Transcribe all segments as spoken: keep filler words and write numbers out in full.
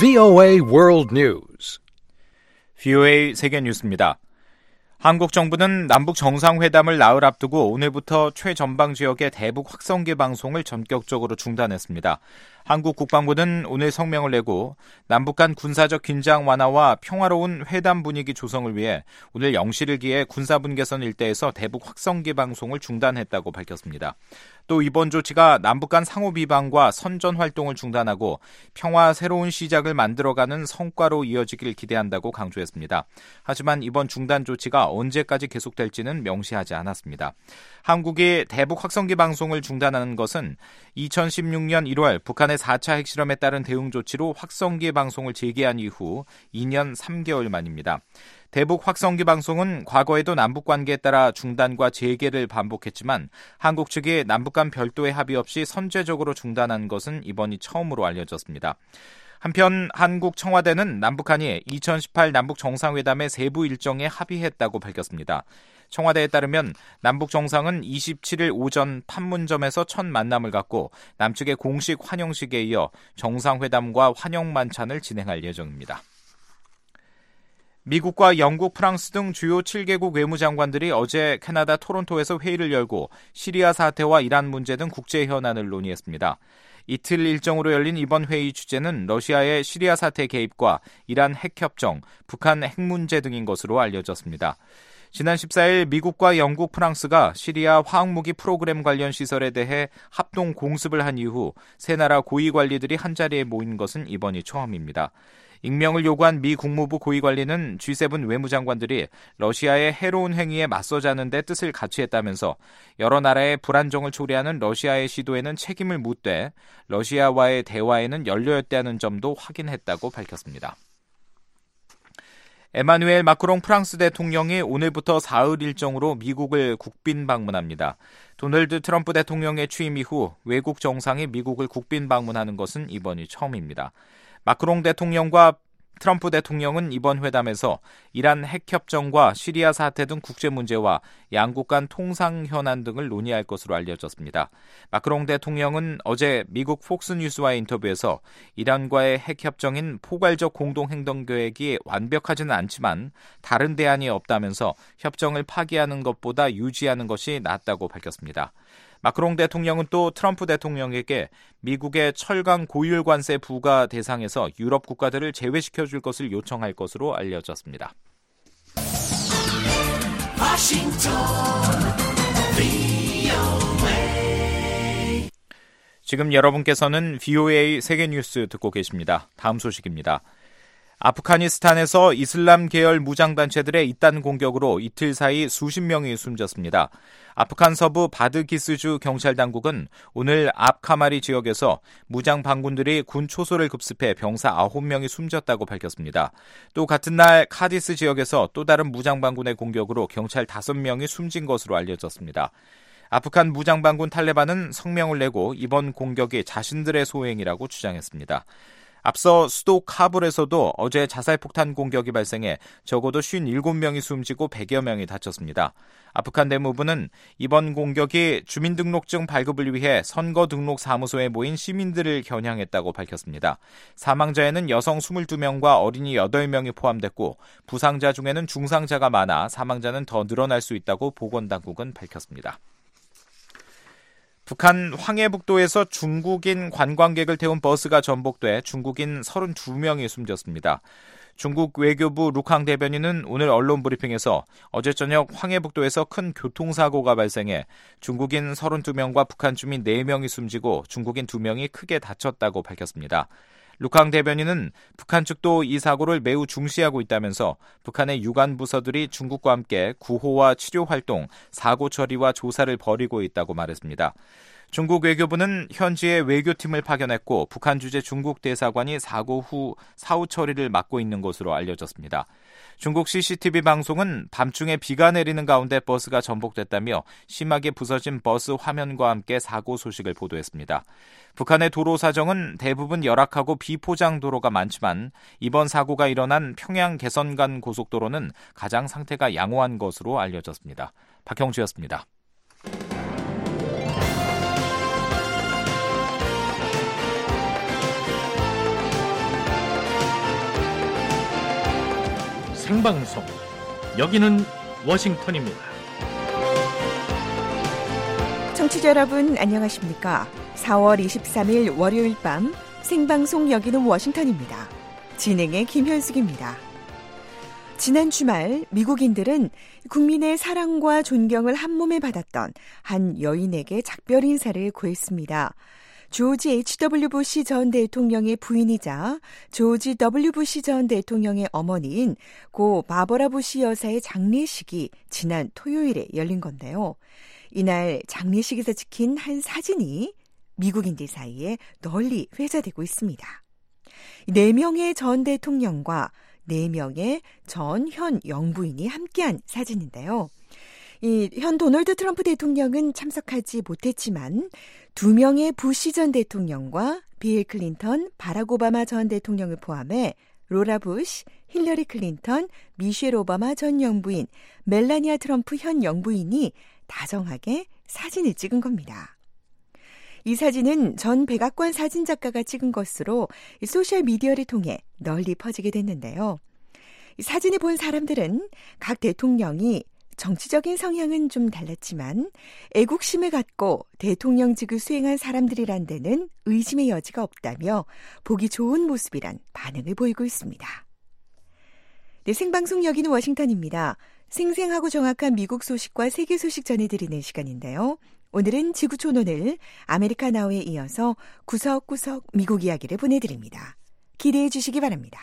브이오에이 World News. 브이오에이 세계 뉴스입니다. 한국 정부는 남북 정상회담을 나흘 앞두고 오늘부터 최전방 지역의 대북 확성기 방송을 전격적으로 중단했습니다. 한국 국방부는 오늘 성명을 내고 남북 간 군사적 긴장 완화와 평화로운 회담 분위기 조성을 위해 오늘 영 시를 기해 군사분계선 일대에서 대북 확성기 방송을 중단했다고 밝혔습니다. 또 이번 조치가 남북 간 상호 비방과 선전 활동을 중단하고 평화 새로운 시작을 만들어가는 성과로 이어지길 기대한다고 강조했습니다. 하지만 이번 중단 조치가 언제까지 계속될지는 명시하지 않았습니다. 한국이 대북 확성기 방송을 중단하는 것은 이천십육 년 일월 북한의 사 차 핵실험에 따른 대응 조치로 확성기 방송을 재개한 이후 이 년 삼 개월 만입니다. 대북 확성기 방송은 과거에도 남북 관계에 따라 중단과 재개를 반복했지만 한국 측이 남북 간 별도의 합의 없이 선제적으로 중단한 것은 이번이 처음으로 알려졌습니다. 한편 한국 청와대는 남북한이 이천십팔 남북 정상회담의 세부 일정에 합의했다고 밝혔습니다. 청와대에 따르면 남북 정상은 이십칠 일 오전 판문점에서 첫 만남을 갖고 남측의 공식 환영식에 이어 정상회담과 환영 만찬을 진행할 예정입니다. 미국과 영국, 프랑스 등 주요 칠 개국 외무장관들이 어제 캐나다 토론토에서 회의를 열고 시리아 사태와 이란 문제 등 국제 현안을 논의했습니다. 이틀 일정으로 열린 이번 회의 주제는 러시아의 시리아 사태 개입과 이란 핵협정, 북한 핵 문제 등인 것으로 알려졌습니다. 지난 십사 일 미국과 영국, 프랑스가 시리아 화학무기 프로그램 관련 시설에 대해 합동 공습을 한 이후 세 나라 고위 관리들이 한자리에 모인 것은 이번이 처음입니다. 익명을 요구한 미 국무부 고위관리는 지 세븐 외무장관들이 러시아의 해로운 행위에 맞서자는 데 뜻을 같이 했다면서 여러 나라의 불안정을 초래하는 러시아의 시도에는 책임을 묻되 러시아와의 대화에는 열려있다는 점도 확인했다고 밝혔습니다. 에마누엘 마크롱 프랑스 대통령이 오늘부터 사흘 일정으로 미국을 국빈 방문합니다. 도널드 트럼프 대통령의 취임 이후 외국 정상이 미국을 국빈 방문하는 것은 이번이 처음입니다. 마크롱 대통령과 트럼프 대통령은 이번 회담에서 이란 핵협정과 시리아 사태 등 국제 문제와 양국 간 통상 현안 등을 논의할 것으로 알려졌습니다. 마크롱 대통령은 어제 미국 폭스뉴스와의 인터뷰에서 이란과의 핵협정인 포괄적 공동행동계획이 완벽하지는 않지만 다른 대안이 없다면서 협정을 파기하는 것보다 유지하는 것이 낫다고 밝혔습니다. 마크롱 대통령은 또 트럼프 대통령에게 미국의 철강 고율 관세 부과 대상에서 유럽 국가들을 제외시켜줄 것을 요청할 것으로 알려졌습니다. 워싱턴, 브이오에이. 지금 여러분께서는 브이오에이 세계뉴스 듣고 계십니다. 다음 소식입니다. 아프가니스탄에서 이슬람 계열 무장단체들의 잇단 공격으로 이틀 사이 수십 명이 숨졌습니다. 아프간 서부 바드기스주 경찰당국은 오늘 앞카마리 지역에서 무장 반군들이 군 초소를 급습해 병사 아홉 명이 숨졌다고 밝혔습니다. 또 같은 날 카디스 지역에서 또 다른 무장 반군의 공격으로 경찰 다섯 명이 숨진 것으로 알려졌습니다. 아프간 무장 반군 탈레반은 성명을 내고 이번 공격이 자신들의 소행이라고 주장했습니다. 앞서 수도 카불에서도 어제 자살폭탄 공격이 발생해 적어도 오십칠 명이 숨지고 백여 명이 다쳤습니다. 아프간 내무부는 이번 공격이 주민등록증 발급을 위해 선거등록사무소에 모인 시민들을 겨냥했다고 밝혔습니다. 사망자에는 여성 이십이 명과 어린이 여덟 명이 포함됐고 부상자 중에는 중상자가 많아 사망자는 더 늘어날 수 있다고 보건당국은 밝혔습니다. 북한 황해북도에서 중국인 관광객을 태운 버스가 전복돼 중국인 서른두 명이 숨졌습니다. 중국 외교부 루캉 대변인은 오늘 언론 브리핑에서 어제 저녁 황해북도에서 큰 교통사고가 발생해 중국인 서른두 명과 북한 주민 네 명이 숨지고 중국인 두 명이 크게 다쳤다고 밝혔습니다. 루캉 대변인은 북한 측도 이 사고를 매우 중시하고 있다면서 북한의 유관 부서들이 중국과 함께 구호와 치료 활동, 사고 처리와 조사를 벌이고 있다고 말했습니다. 중국 외교부는 현지에 외교팀을 파견했고 북한 주재 중국 대사관이 사고 후 사후 처리를 맡고 있는 것으로 알려졌습니다. 중국 씨씨티비 방송은 밤중에 비가 내리는 가운데 버스가 전복됐다며 심하게 부서진 버스 화면과 함께 사고 소식을 보도했습니다. 북한의 도로 사정은 대부분 열악하고 비포장 도로가 많지만 이번 사고가 일어난 평양 개선간 고속도로는 가장 상태가 양호한 것으로 알려졌습니다. 박형주였습니다. 생방송. 여기는 워싱턴입니다. 청취자 여러분 안녕하십니까? 사월 이십삼일 월요일 밤 생방송 여기는 워싱턴입니다. 진행의 김현숙입니다. 지난 주말 미국인들은 국민의 사랑과 존경을 한몸에 받았던 한 여인에게 작별 인사를 구했습니다. 조지 에이치 더블유 부시 전 대통령의 부인이자 조지 더블유 부시 전 대통령의 어머니인 고 바버라 부시 여사의 장례식이 지난 토요일에 열린 건데요. 이날 장례식에서 찍힌 한 사진이 미국인들 사이에 널리 회자되고 있습니다. 네 명의 전 대통령과 네 명의 전 현 영부인이 함께한 사진인데요. 이 현 도널드 트럼프 대통령은 참석하지 못했지만 두 명의 부시 전 대통령과 빌 클린턴, 바락 오바마 전 대통령을 포함해 로라 부시, 힐러리 클린턴, 미셸 오바마 전 영부인, 멜라니아 트럼프 현 영부인이 다정하게 사진을 찍은 겁니다. 이 사진은 전 백악관 사진작가가 찍은 것으로 소셜미디어를 통해 널리 퍼지게 됐는데요. 이 사진을 본 사람들은 각 대통령이 정치적인 성향은 좀 달랐지만 애국심을 갖고 대통령직을 수행한 사람들이란 데는 의심의 여지가 없다며 보기 좋은 모습이란 반응을 보이고 있습니다. 네, 생방송 여기는 워싱턴입니다. 생생하고 정확한 미국 소식과 세계 소식 전해드리는 시간인데요. 오늘은 지구촌오늘 아메리카 나우에 이어서 구석구석 미국 이야기를 보내드립니다. 기대해 주시기 바랍니다.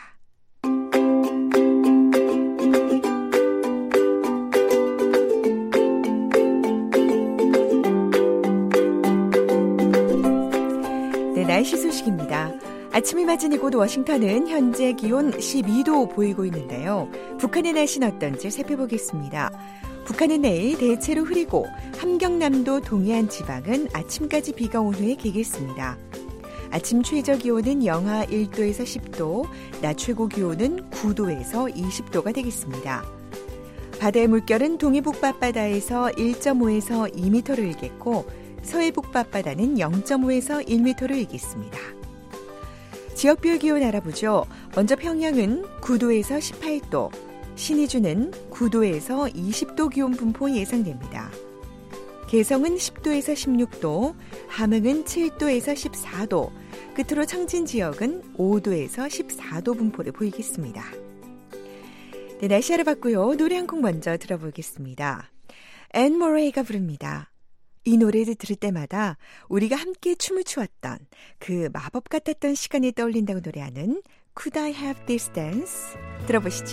네, 날씨 소식입니다. 아침이 맞은 이곳 워싱턴은 현재 기온 십이도 보이고 있는데요. 북한의 날씨는 어떤지 살펴보겠습니다. 북한은 내일 대체로 흐리고 함경남도 동해안 지방은 아침까지 비가 온 후에 개겠습니다. 아침 최저 기온은 영하 일도에서 십도, 낮 최고 기온은 구도에서 이십도가 되겠습니다. 바다의 물결은 동해북 밤바다에서 일점오에서 이 미터를 일겠고 서해북 밤바다는 영점오에서 일 미터를 일겠습니다. 지역별 기온 알아보죠. 먼저 평양은 구도에서 십팔도, 신의주는 구도에서 이십도 기온 분포 예상됩니다. 개성은 십도에서 십육도, 함흥은 칠도에서 십사도, 끝으로 청진 지역은 오도에서 십사도 분포를 보이겠습니다. 네, 날씨 알아봤고요. 노래 한 곡 먼저 들어보겠습니다. 앤 모레이가 부릅니다. 이 노래를 들을 때마다 우리가 함께 춤을 추었던 그 마법 같았던 시간이 떠올린다고 노래하는 Could I Have This Dance? 들어보시죠.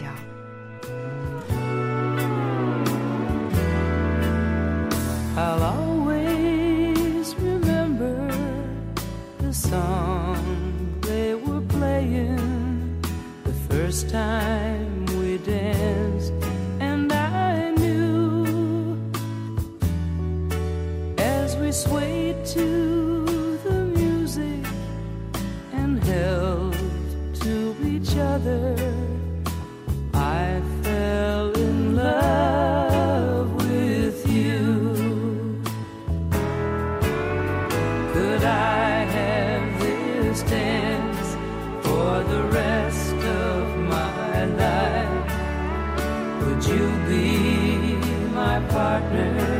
I'll always remember the song they were playing the first time we danced, and I knew as we swayed to the music and held to each other, I fell in love with you. Could I have this dance for the rest of my life? Would you be my partner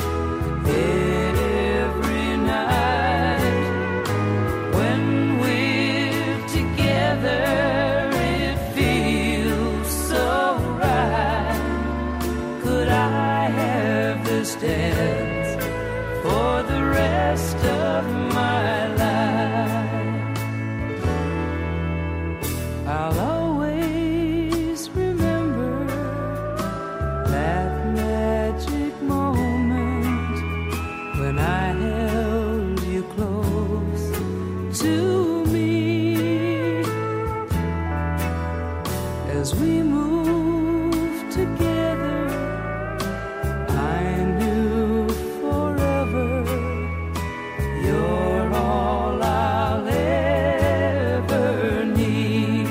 every night? When we're together, it feels so right. Could I have this dance for the rest of my life? I'll always remember that magic moment when I held you close to me as we moved together. I knew forever you're all I'll ever need.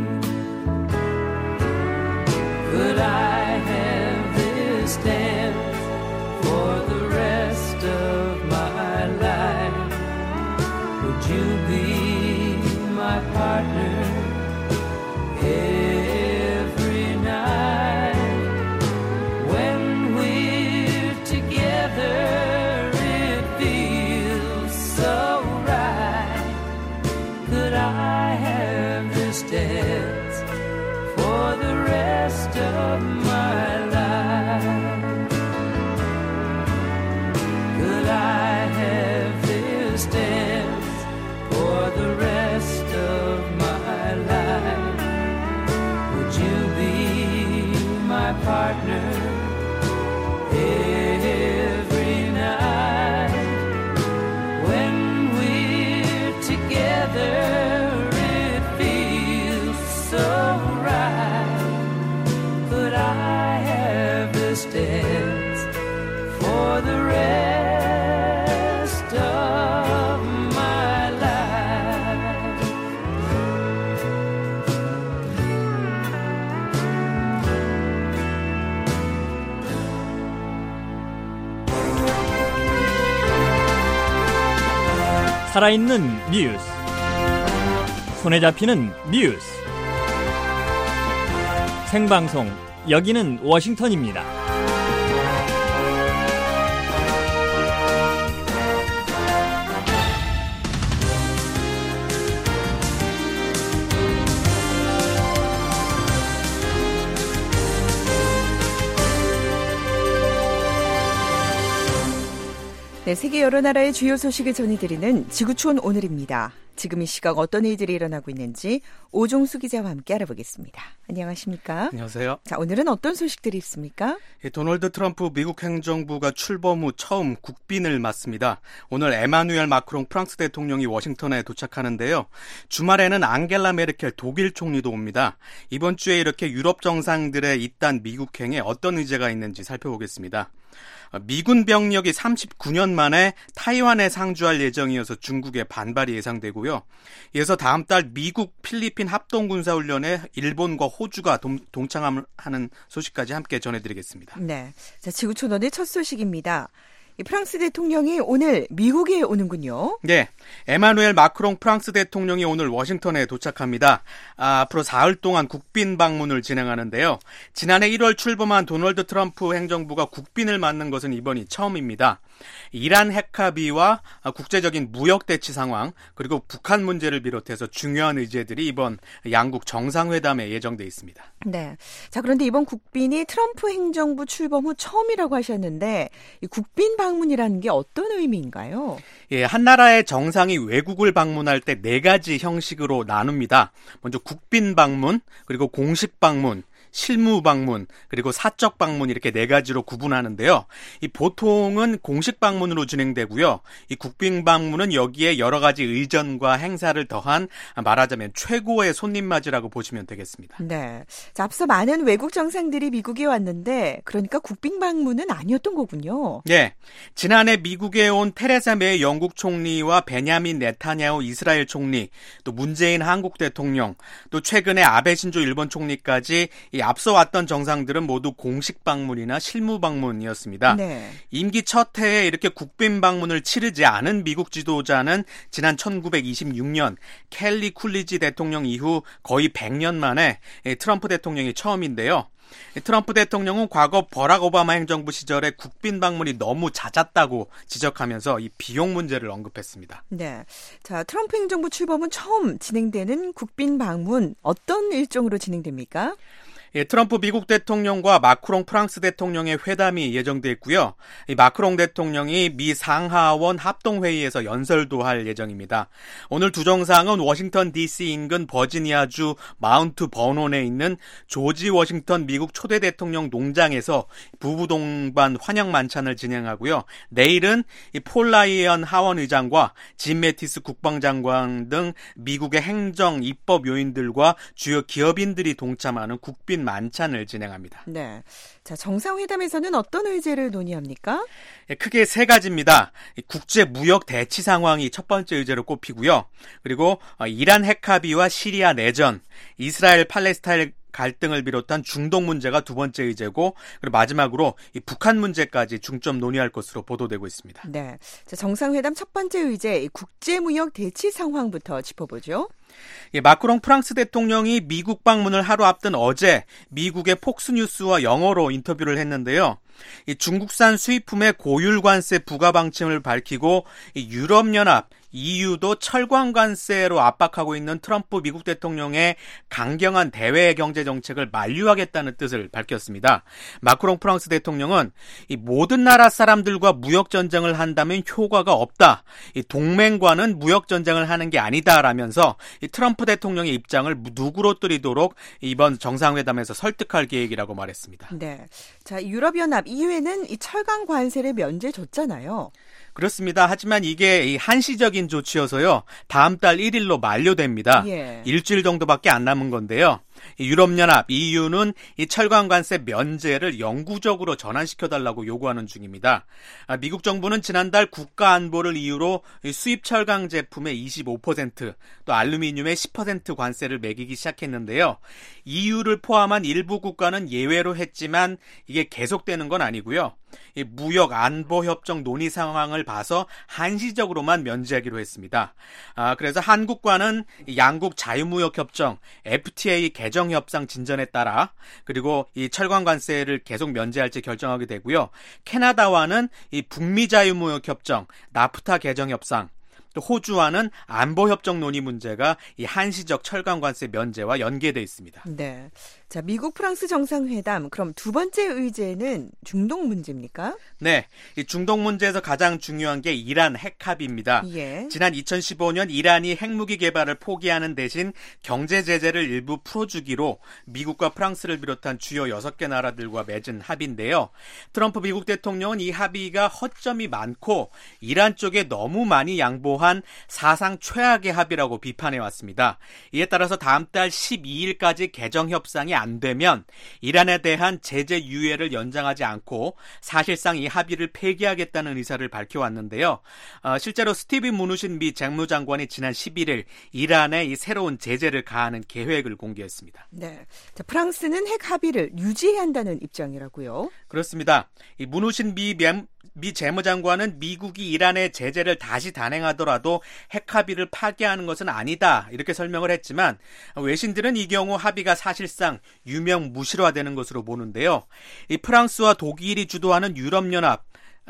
Could I have this dance for the rest of my life? Would you be my partner every there it feels so right. Could I have this dance for the rest of my life? 살아있는 뉴스, 손에 잡히는 뉴스, 생방송, 여기는 워싱턴입니다. 네, 세계 여러 나라의 주요 소식을 전해드리는 지구촌 오늘입니다. 지금 이 시각 어떤 일들이 일어나고 있는지 오종수 기자와 함께 알아보겠습니다. 안녕하십니까? 안녕하세요. 자, 오늘은 어떤 소식들이 있습니까? 예, 도널드 트럼프 미국 행정부가 출범 후 처음 국빈을 맞습니다. 오늘 에마누엘 마크롱 프랑스 대통령이 워싱턴에 도착하는데요. 주말에는 앙겔라 메르켈 독일 총리도 옵니다. 이번 주에 이렇게 유럽 정상들의 이딴 미국행에 어떤 의제가 있는지 살펴보겠습니다. 미군 병력이 삼십구 년 만에 타이완에 상주할 예정이어서 중국의 반발이 예상되고요. 이어서 다음 달 미국, 필리핀 합동군사훈련에 일본과 호주가 동, 동참하는 소식까지 함께 전해드리겠습니다. 네, 자, 지구촌원의 첫 소식입니다. 이 프랑스 대통령이 오늘 미국에 오는군요. 네, 에마누엘 마크롱 프랑스 대통령이 오늘 워싱턴에 도착합니다. 아, 앞으로 사흘 동안 국빈 방문을 진행하는데요. 지난해 일월 출범한 도널드 트럼프 행정부가 국빈을 맞는 것은 이번이 처음입니다. 이란 핵 합의와 국제적인 무역 대치 상황, 그리고 북한 문제를 비롯해서 중요한 의제들이 이번 양국 정상회담에 예정돼 있습니다. 네. 자, 그런데 이번 국빈이 트럼프 행정부 출범 후 처음이라고 하셨는데 이 국빈 방문이라는 게 어떤 의미인가요? 예, 한 나라의 정상이 외국을 방문할 때 네 가지 형식으로 나눕니다. 먼저 국빈 방문, 그리고 공식 방문, 실무 방문, 그리고 사적 방문 이렇게 네 가지로 구분하는데요. 이 보통은 공식 방문으로 진행되고요. 이 국빈 방문은 여기에 여러 가지 의전과 행사를 더한 말하자면 최고의 손님 맞이라고 보시면 되겠습니다. 네. 자, 앞서 많은 외국 정상들이 미국에 왔는데 그러니까 국빈 방문은 아니었던 거군요. 네. 지난해 미국에 온 테레사 메이 영국 총리와 베냐민 네타냐후 이스라엘 총리, 또 문재인 한국 대통령, 또 최근에 아베 신조 일본 총리까지 이 앞서 왔던 정상들은 모두 공식 방문이나 실무 방문이었습니다. 네. 임기 첫 해에 이렇게 국빈 방문을 치르지 않은 미국 지도자는 지난 천구백이십육 년 켈리 쿨리지 대통령 이후 거의 백 년 만에 트럼프 대통령이 처음인데요. 트럼프 대통령은 과거 버락 오바마 행정부 시절에 국빈 방문이 너무 잦았다고 지적하면서 이 비용 문제를 언급했습니다. 네. 자, 트럼프 행정부 출범은 처음 진행되는 국빈 방문 어떤 일정으로 진행됩니까? 예, 트럼프 미국 대통령과 마크롱 프랑스 대통령의 회담이 예정돼 있고요. 이 마크롱 대통령이 미 상하원 합동회의에서 연설도 할 예정입니다. 오늘 두 정상은 워싱턴 디씨 인근 버지니아주 마운트 버논에 있는 조지 워싱턴 미국 초대 대통령 농장에서 부부 동반 환영 만찬을 진행하고요. 내일은 이 폴 라이언 하원 의장과 짐 매티스 국방장관 등 미국의 행정, 입법 요인들과 주요 기업인들이 동참하는 국빈 만찬을 진행합니다. 네. 자, 정상회담에서는 어떤 의제를 논의합니까? 예, 크게 세 가지입니다. 국제 무역 대치 상황이 첫 번째 의제로 꼽히고요. 그리고 이란 핵 합의와 시리아 내전, 이스라엘 팔레스타인 갈등을 비롯한 중동 문제가 두 번째 의제고, 그리고 마지막으로 이 북한 문제까지 중점 논의할 것으로 보도되고 있습니다. 네. 자, 정상회담 첫 번째 의제 국제무역 대치 상황부터 짚어보죠. 예, 마크롱 프랑스 대통령이 미국 방문을 하루 앞둔 어제 미국의 폭스뉴스와 영어로 인터뷰를 했는데요. 이 중국산 수입품의 고율 관세 부과 방침을 밝히고 이 유럽연합, 이유도 철강 관세로 압박하고 있는 트럼프 미국 대통령의 강경한 대외 경제 정책을 만류하겠다는 뜻을 밝혔습니다. 마크롱 프랑스 대통령은 이 모든 나라 사람들과 무역 전쟁을 한다면 효과가 없다. 이 동맹과는 무역 전쟁을 하는 게 아니다라면서 이 트럼프 대통령의 입장을 누그러뜨리도록 이번 정상회담에서 설득할 계획이라고 말했습니다. 네. 자, 유럽연합 이유에는 이 철강 관세를 면제 줬잖아요. 그렇습니다. 하지만 이게 이 한시적인 조치여서요. 다음 달 일 일로 만료됩니다. 예. 일주일 정도밖에 안 남은 건데요. 이 유럽연합 이유는 이 철강 관세 면제를 영구적으로 전환시켜달라고 요구하는 중입니다. 아, 미국 정부는 지난달 국가 안보를 이유로 이 수입 철강 제품의 이십오 퍼센트, 또 알루미늄의 십 퍼센트 관세를 매기기 시작했는데요. 이유를 포함한 일부 국가는 예외로 했지만 이게 계속되는 건 아니고요. 이 무역 안보 협정 논의 상황을 봐서 한시적으로만 면제하기로 했습니다. 아, 그래서 한국과는 양국 자유무역 협정 에프티에이 개정 협상 진전에 따라 그리고 이 철강 관세를 계속 면제할지 결정하게 되고요. 캐나다와는 이 북미 자유무역 협정 나프타 개정 협상, 또 호주와는 안보협정 논의 문제가 이 한시적 철강 관세 면제와 연계돼 있습니다. 네. 자, 미국 프랑스 정상회담, 그럼 두 번째 의제는 중동 문제입니까? 네. 이 중동 문제에서 가장 중요한 게 이란 핵 합의입니다. 예. 지난 이천십오 년 이란이 핵무기 개발을 포기하는 대신 경제 제재를 일부 풀어주기로 미국과 프랑스를 비롯한 주요 여섯 개 나라들과 맺은 합의인데요. 트럼프 미국 대통령은 이 합의가 허점이 많고 이란 쪽에 너무 많이 양보한 사상 최악의 합의라고 비판해왔습니다. 이에 따라서 다음 달 십이 일까지 개정 협상이 안 되면 이란에 대한 제재 유예를 연장하지 않고 사실상 이 합의를 폐기하겠다는 의사를 밝혀왔는데요. 어, 실제로 스티브 무누신 미 재무장관이 지난 십일 일 이란에 이 새로운 제재를 가하는 계획을 공개했습니다. 네. 자, 프랑스는 핵 합의를 유지해야 한다는 입장이라고요. 그렇습니다. 이 무누신 미 미 재무장관은 미국이 이란의 제재를 다시 단행하더라도 핵 합의를 파기하는 것은 아니다 이렇게 설명을 했지만 외신들은 이 경우 합의가 사실상 유명무실화되는 것으로 보는데요. 이 프랑스와 독일이 주도하는 유럽연합,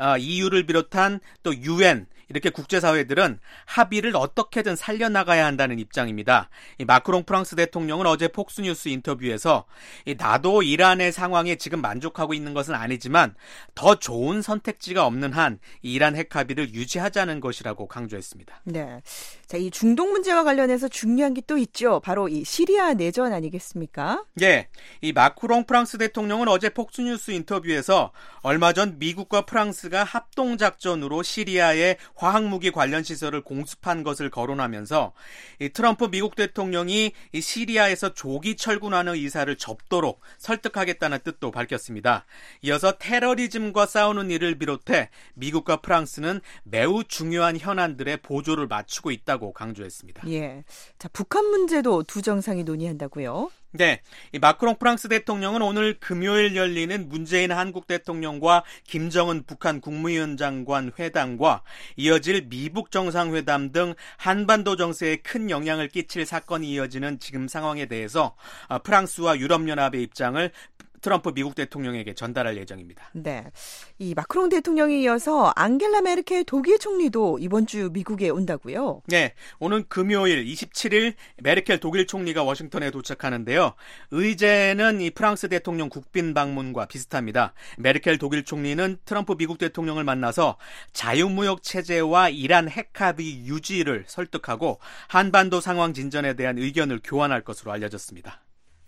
이유를 비롯한 또 유엔 이렇게 국제사회들은 합의를 어떻게든 살려나가야 한다는 입장입니다. 이 마크롱 프랑스 대통령은 어제 폭스뉴스 인터뷰에서 이 나도 이란의 상황에 지금 만족하고 있는 것은 아니지만 더 좋은 선택지가 없는 한 이란 핵 합의를 유지하자는 것이라고 강조했습니다. 네. 자, 이 중동 문제와 관련해서 중요한 게 또 있죠. 바로 이 시리아 내전 아니겠습니까? 네. 이 마크롱 프랑스 대통령은 어제 폭스뉴스 인터뷰에서 얼마 전 미국과 프랑스가 합동작전으로 시리아의 화학무기 관련 시설을 공습한 것을 거론하면서 이 트럼프 미국 대통령이 이 시리아에서 조기 철군하는 의사를 접도록 설득하겠다는 뜻도 밝혔습니다. 이어서 테러리즘과 싸우는 일을 비롯해 미국과 프랑스는 매우 중요한 현안들의 보조를 맞추고 있다고 강조했습니다. 예. 자, 북한 문제도 두 정상이 논의한다고요? 네, 이 마크롱 프랑스 대통령은 오늘 금요일 열리는 문재인 한국 대통령과 김정은 북한 국무위원장관 회담과 이어질 미북 정상회담 등 한반도 정세에 큰 영향을 끼칠 사건이 이어지는 지금 상황에 대해서 프랑스와 유럽연합의 입장을 트럼프 미국 대통령에게 전달할 예정입니다. 네, 이 마크롱 대통령에 이어서 앙겔라 메르켈 독일 총리도 이번 주 미국에 온다고요? 네, 오는 금요일 이십칠 일 메르켈 독일 총리가 워싱턴에 도착하는데요. 의제는 이 프랑스 대통령 국빈 방문과 비슷합니다. 메르켈 독일 총리는 트럼프 미국 대통령을 만나서 자유무역 체제와 이란 핵 합의 유지를 설득하고 한반도 상황 진전에 대한 의견을 교환할 것으로 알려졌습니다.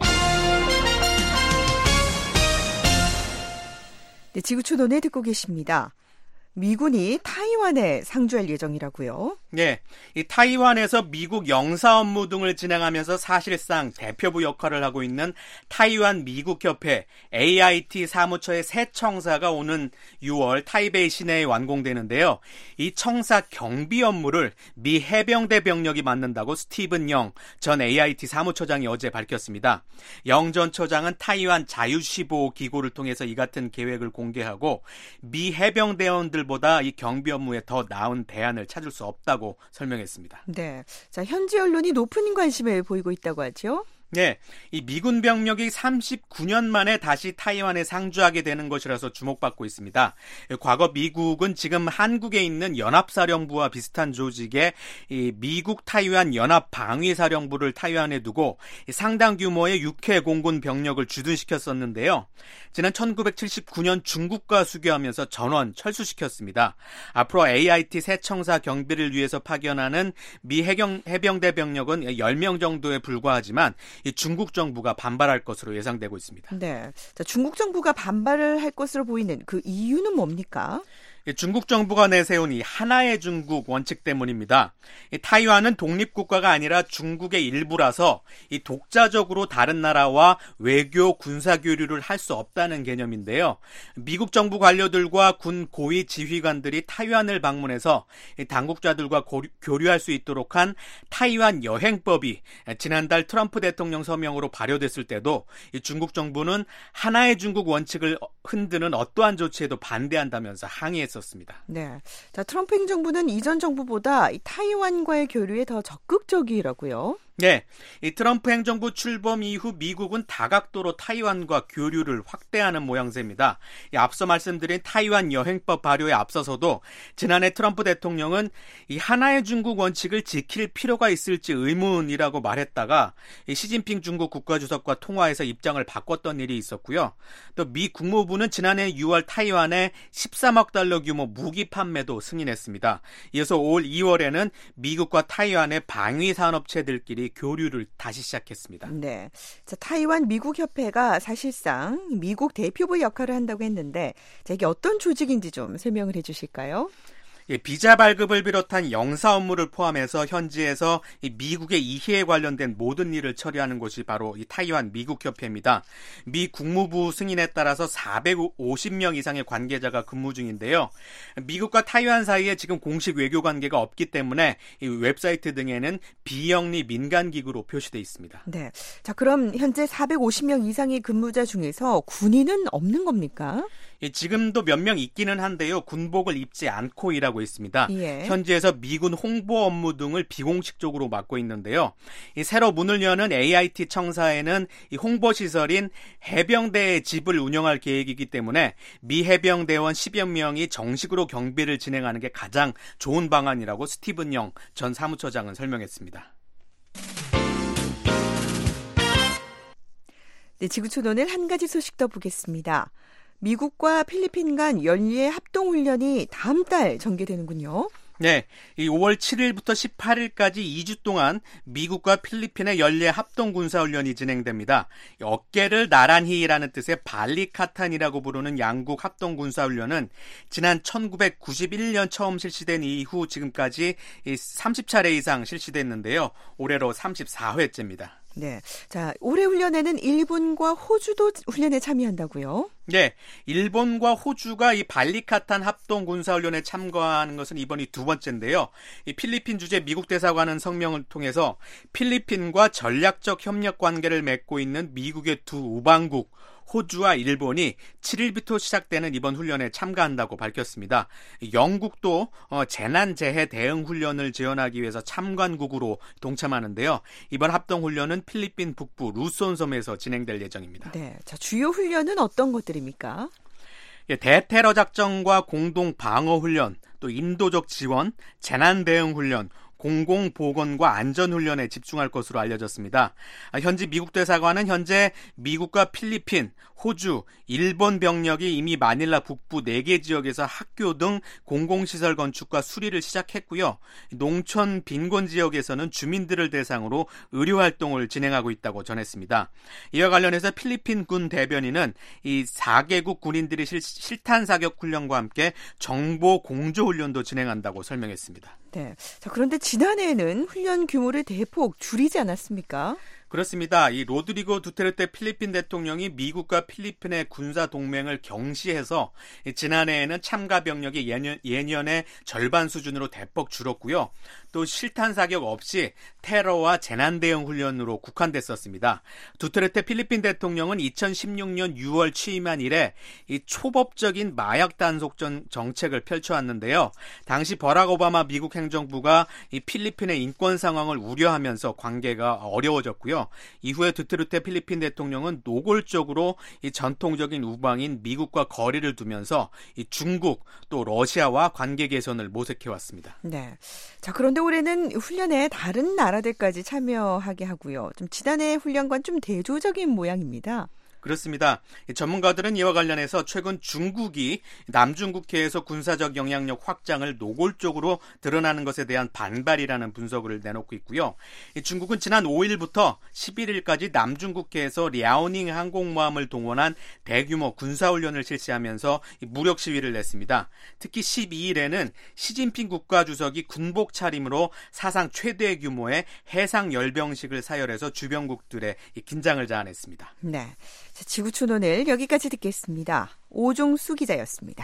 네, 지구촌논에 듣고 계십니다. 미군이 타이완에 상주할 예정이라고요? 네, 이 타이완에서 미국 영사 업무 등을 진행하면서 사실상 대표부 역할을 하고 있는 타이완 미국협회 에이아이티 사무처의 새 청사가 오는 유월 타이베이 시내에 완공되는데요. 이 청사 경비 업무를 미 해병대 병력이 맡는다고 스티븐 영 전 에이아이티 사무처장이 어제 밝혔습니다. 영 전 처장은 타이완 자유시보 기구를 통해서 이 같은 계획을 공개하고 미 해병대원들 보다 이 경비 업무에 더 나은 대안을 찾을 수 없다고 설명했습니다. 네, 자, 현지 언론이 높은 관심을 보이고 있다고 하죠? 네, 이 미군 병력이 삼십구 년 만에 다시 타이완에 상주하게 되는 것이라서 주목받고 있습니다. 과거 미국은 지금 한국에 있는 연합사령부와 비슷한 조직의 이 미국 타이완 연합방위사령부를 타이완에 두고 상당 규모의 육해 공군 병력을 주둔시켰었는데요. 지난 천구백칠십구 년 중국과 수교하면서 전원 철수시켰습니다. 앞으로 에이아이티 새 청사 경비를 위해서 파견하는 미 해경, 해병대 병력은 열 명 정도에 불과하지만 이 중국 정부가 반발할 것으로 예상되고 있습니다. 네, 자, 중국 정부가 반발을 할 것으로 보이는 그 이유는 뭡니까? 중국 정부가 내세운 이 하나의 중국 원칙 때문입니다. 타이완은 독립국가가 아니라 중국의 일부라서 이 독자적으로 다른 나라와 외교 군사 교류를 할 수 없다는 개념인데요. 미국 정부 관료들과 군 고위 지휘관들이 타이완을 방문해서 당국자들과 고류, 교류할 수 있도록 한 타이완 여행법이 지난달 트럼프 대통령 서명으로 발효됐을 때도 이 중국 정부는 하나의 중국 원칙을 흔드는 어떠한 조치에도 반대한다면서 항의했었습니다. 네, 자 트럼프 행정부는 이전 정부보다 이 타이완과의 교류에 더 적극적이라고요. 네, 이 트럼프 행정부 출범 이후 미국은 다각도로 타이완과 교류를 확대하는 모양새입니다. 이 앞서 말씀드린 타이완 여행법 발효에 앞서서도 지난해 트럼프 대통령은 이 하나의 중국 원칙을 지킬 필요가 있을지 의문이라고 말했다가 이 시진핑 중국 국가주석과 통화해서 입장을 바꿨던 일이 있었고요. 또 미 국무부는 지난해 유월 타이완에 십삼억 달러 규모 무기 판매도 승인했습니다. 이어서 올 이월에는 미국과 타이완의 방위 산업체들끼리 교류를 다시 시작했습니다. 네, 자, 타이완 미국 협회가 사실상 미국 대표부 역할을 한다고 했는데 자, 이게 어떤 조직인지 좀 설명을 해주실까요? 예, 비자 발급을 비롯한 영사 업무를 포함해서 현지에서 이 미국의 이해에 관련된 모든 일을 처리하는 곳이 바로 이 타이완 미국 협회입니다. 미 국무부 승인에 따라서 사백오십 명 이상의 관계자가 근무 중인데요. 미국과 타이완 사이에 지금 공식 외교 관계가 없기 때문에 이 웹사이트 등에는 비영리 민간 기구로 표시돼 있습니다. 네, 자 그럼 현재 사백오십 명 이상의 근무자 중에서 군인은 없는 겁니까? 예, 지금도 몇 명 있기는 한데요. 군복을 입지 않고 일하고 있습니다. 예. 현지에서 미군 홍보 업무 등을 비공식적으로 맡고 있는데요. 이 새로 문을 여는 에이아이티 청사에는 이 홍보 시설인 해병대의 집을 운영할 계획이기 때문에 미 해병대원 십여 명이 정식으로 경비를 진행하는 게 가장 좋은 방안이라고 스티븐 영 전 사무처장은 설명했습니다. 네, 지구촌 오늘 한 가지 소식 더 보겠습니다. 미국과 필리핀 간 연례 합동훈련이 다음 달 전개되는군요. 네, 이 오월 칠일부터 십팔일까지 이 주 동안 미국과 필리핀의 연례 합동군사훈련이 진행됩니다. 어깨를 나란히라는 뜻의 발리카탄이라고 부르는 양국 합동군사훈련은 지난 천구백구십일 년 처음 실시된 이후 지금까지 삼십 차례 이상 실시됐는데요. 올해로 삼십사 회째입니다. 네, 자 올해 훈련에는 일본과 호주도 훈련에 참여한다고요? 네, 일본과 호주가 이 발리카탄 합동 군사훈련에 참가하는 것은 이번이 두 번째인데요. 이 필리핀 주재 미국 대사관은 성명을 통해서 필리핀과 전략적 협력 관계를 맺고 있는 미국의 두 우방국 호주와 일본이 칠일부터 시작되는 이번 훈련에 참가한다고 밝혔습니다. 영국도 재난재해 대응 훈련을 지원하기 위해서 참관국으로 동참하는데요. 이번 합동훈련은 필리핀 북부 루손 섬에서 진행될 예정입니다. 네, 자 주요 훈련은 어떤 것들입니까? 예, 대테러 작전과 공동 방어 훈련, 또 인도적 지원, 재난 대응 훈련, 공공보건과 안전훈련에 집중할 것으로 알려졌습니다. 현지 미국 대사관은 현재 미국과 필리핀, 호주, 일본 병력이 이미 마닐라 북부 네 개 지역에서 학교 등 공공시설 건축과 수리를 시작했고요. 농촌 빈곤 지역에서는 주민들을 대상으로 의료활동을 진행하고 있다고 전했습니다. 이와 관련해서 필리핀 군 대변인은 이 사 개국 군인들이 실, 실탄 사격 훈련과 함께 정보 공조 훈련도 진행한다고 설명했습니다. 네, 자 그런데 지난해에는 훈련 규모를 대폭 줄이지 않았습니까? 그렇습니다. 이 로드리고 두테르테 필리핀 대통령이 미국과 필리핀의 군사 동맹을 경시해서 지난해에는 참가 병력이 예년, 예년의 절반 수준으로 대폭 줄었고요. 또 실탄 사격 없이 테러와 재난 대응 훈련으로 국한됐었습니다. 두테르테 필리핀 대통령은 이천십육 년 유월 취임한 이래 이 초법적인 마약 단속 정책을 펼쳐왔는데요. 당시 버락 오바마 미국 행정부가 이 필리핀의 인권 상황을 우려하면서 관계가 어려워졌고요. 이후에 두테르테 필리핀 대통령은 노골적으로 이 전통적인 우방인 미국과 거리를 두면서 이 중국 또 러시아와 관계 개선을 모색해왔습니다. 네. 자 그런데 올해는 훈련에 다른 나라들까지 참여하게 하고요. 좀 지난해 훈련과는 좀 대조적인 모양입니다. 그렇습니다. 전문가들은 이와 관련해서 최근 중국이 남중국해에서 군사적 영향력 확장을 노골적으로 드러나는 것에 대한 반발이라는 분석을 내놓고 있고요. 중국은 지난 오일부터 십일일까지 남중국해에서 랴오닝 항공모함을 동원한 대규모 군사훈련을 실시하면서 무력 시위를 냈습니다. 특히 십이일에는 시진핑 국가주석이 군복 차림으로 사상 최대 규모의 해상 열병식을 사열해서 주변국들의 긴장을 자아냈습니다. 네, 자, 지구촌 오늘 여기까지 듣겠습니다. 오종수 기자였습니다.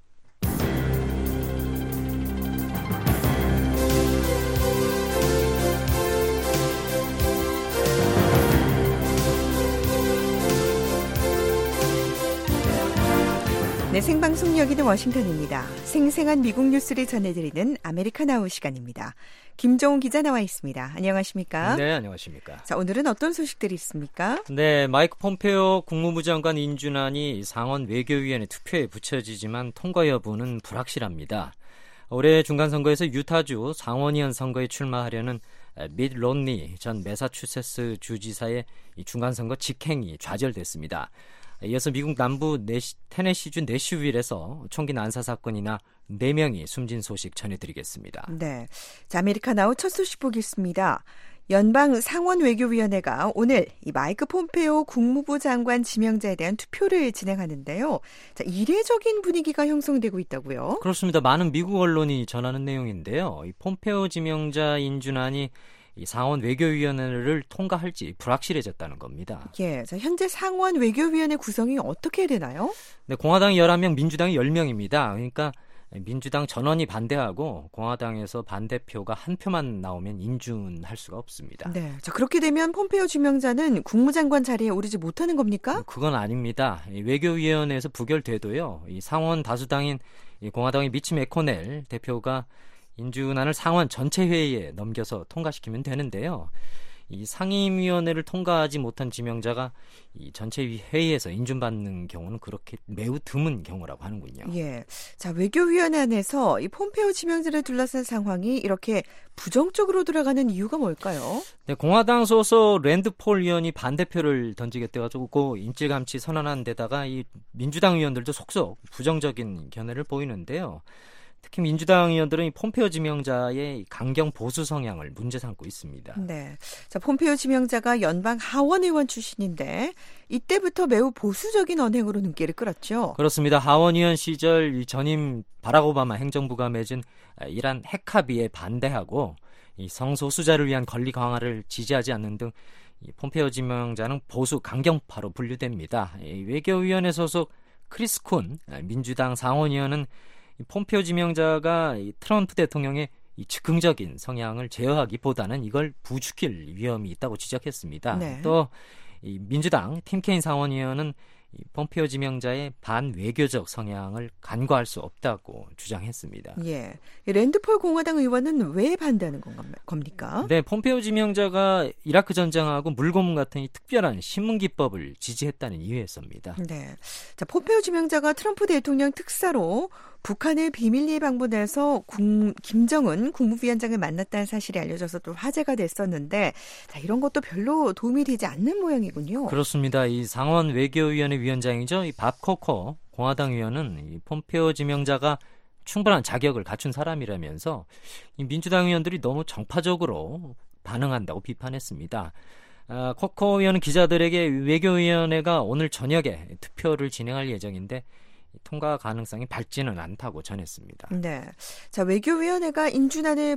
네, 생방송 여기는 워싱턴입니다. 생생한 미국 뉴스를 전해드리는 아메리카나우 시간입니다. 김정훈 기자 나와 있습니다. 안녕하십니까? 네, 안녕하십니까? 자, 오늘은 어떤 소식들이 있습니까? 네, 마이크 폼페오 국무부 장관 인준안이 상원 외교위원회 투표에 붙여지지만 통과 여부는 불확실합니다. 올해 중간선거에서 유타주 상원의원 선거에 출마하려는 밋 롬니 전 매사추세츠 주지사의 중간선거 직행이 좌절됐습니다. 이어서 미국 남부 내시, 테네시주 내슈윌에서 총기 난사 사건이나 네 명이 숨진 소식 전해드리겠습니다. 네, 자, 아메리카나우 첫 소식 보겠습니다. 연방 상원외교위원회가 오늘 이 마이크 폼페오 국무부 장관 지명자에 대한 투표를 진행하는데요. 자, 이례적인 분위기가 형성되고 있다고요? 그렇습니다. 많은 미국 언론이 전하는 내용인데요. 이 폼페오 지명자 인준안이 이 상원 외교위원회를 통과할지 불확실해졌다는 겁니다. 예, 자, 현재 상원 외교위원회 구성이 어떻게 되나요? 네, 공화당이 열한 명, 민주당이 열 명입니다. 그러니까 민주당 전원이 반대하고 공화당에서 반대표가 한 표만 나오면 인준할 수가 없습니다. 네, 자, 그렇게 되면 폼페오 지명자는 국무장관 자리에 오르지 못하는 겁니까? 그건 아닙니다. 이 외교위원회에서 부결돼도요. 이 상원 다수당인 이 공화당의 미치 매코넬 대표가 인준안을 상원 전체 회의에 넘겨서 통과시키면 되는데요. 이 상임위원회를 통과하지 못한 지명자가 이 전체 회의에서 인준받는 경우는 그렇게 매우 드문 경우라고 하는군요. 예, 자, 외교위원회 안에서 이 폼페오 지명자를 둘러싼 상황이 이렇게 부정적으로 돌아가는 이유가 뭘까요? 네, 공화당 소속 랜드폴 의원이 반대표를 던지겠다가지고 인질감치 선언한 데다가 이 민주당 의원들도 속속 부정적인 견해를 보이는데요. 특히 민주당 의원들은 이 폼페오 지명자의 강경 보수 성향을 문제 삼고 있습니다. 네, 자, 폼페오 지명자가 연방 하원 의원 출신인데 이때부터 매우 보수적인 언행으로 눈길을 끌었죠. 그렇습니다. 하원 의원 시절 이 전임 바락 오바마 행정부가 맺은 이란 핵 합의에 반대하고 이 성소수자를 위한 권리 강화를 지지하지 않는 등 이 폼페오 지명자는 보수 강경파로 분류됩니다. 이 외교위원회 소속 크리스 쿤 민주당 상원 의원은 이 폼페오 지명자가 이 트럼프 대통령의 이 즉흥적인 성향을 제어하기보다는 이걸 부추길 위험이 있다고 지적했습니다. 네. 또 이 민주당 팀 케인 상원의원은 이 폼페오 지명자의 반외교적 성향을 간과할 수 없다고 주장했습니다. 예, 랜드폴 공화당 의원은 왜 반대하는 겁니까? 네, 폼페오 지명자가 이라크 전쟁하고 물고문 같은 이 특별한 신문 기법을 지지했다는 이유에서입니다. 네, 자, 폼페오 지명자가 트럼프 대통령 특사로 북한을 비밀리에 방문해서 국, 김정은 국무위원장을 만났다는 사실이 알려져서 또 화제가 됐었는데, 자, 이런 것도 별로 도움이 되지 않는 모양이군요. 그렇습니다. 이 상원 외교위원회 위원장이죠. 이 밥 코커 공화당 의원은 이 폼페오 지명자가 충분한 자격을 갖춘 사람이라면서 이 민주당 의원들이 너무 정파적으로 반응한다고 비판했습니다. 아, 코커 의원은 기자들에게 외교위원회가 오늘 저녁에 투표를 진행할 예정인데 통과 가능성이 밝지는 않다고 전했습니다. 네, 자, 외교위원회가 인준안을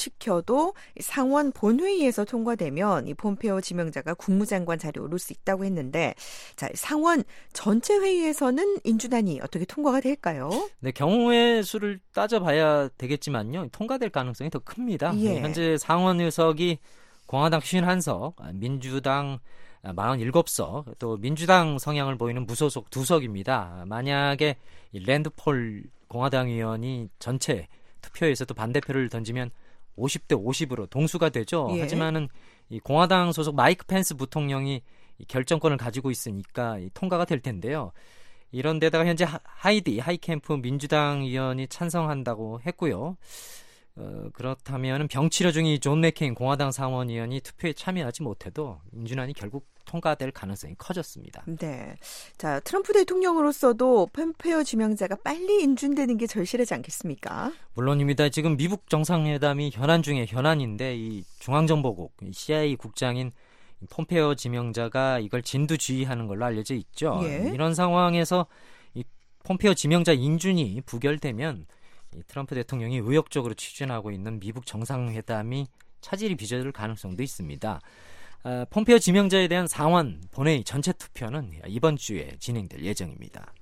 부결시켜도 상원 본회의에서 통과되면 이 폼페오 지명자가 국무장관 자리에 오를 수 있다고 했는데, 자, 상원 전체 회의에서는 인준안이 어떻게 통과가 될까요? 네, 경우의 수를 따져봐야 되겠지만요, 통과될 가능성이 더 큽니다. 예. 네, 현재 상원 의석이 공화당 오십일 석, 민주당 사십칠 석, 또 민주당 성향을 보이는 무소속 두 석입니다. 만약에 이 랜드폴 공화당 의원이 전체 투표에서도 반대표를 던지면 오십 대 오십으로 동수가 되죠. 예. 하지만은 이 공화당 소속 마이크 펜스 부통령이 이 결정권을 가지고 있으니까 이 통과가 될 텐데요. 이런 데다가 현재 하이디 하이캠프 민주당 의원이 찬성한다고 했고요. 어, 그렇다면 병치료 중인 존 맥케인 공화당 상원의원이 투표에 참여하지 못해도 인준안이 결국 통과될 가능성이 커졌습니다. 네. 자, 트럼프 대통령으로서도 폼페오 지명자가 빨리 인준되는 게 절실하지 않겠습니까? 물론입니다. 지금 미국 정상회담이 현안 중에 현안인데 이 중앙정보국 씨아이에이 국장인 폼페오 지명자가 이걸 진두지휘하는 걸로 알려져 있죠. 예. 이런 상황에서 이 폼페오 지명자 인준이 부결되면 이 트럼프 대통령이 의욕적으로 추진하고 있는 미국 정상회담이 차질이 빚어질 가능성도 있습니다. 어, 폼페오 지명자에 대한 상원 본회의 전체 투표는 이번 주에 진행될 예정입니다.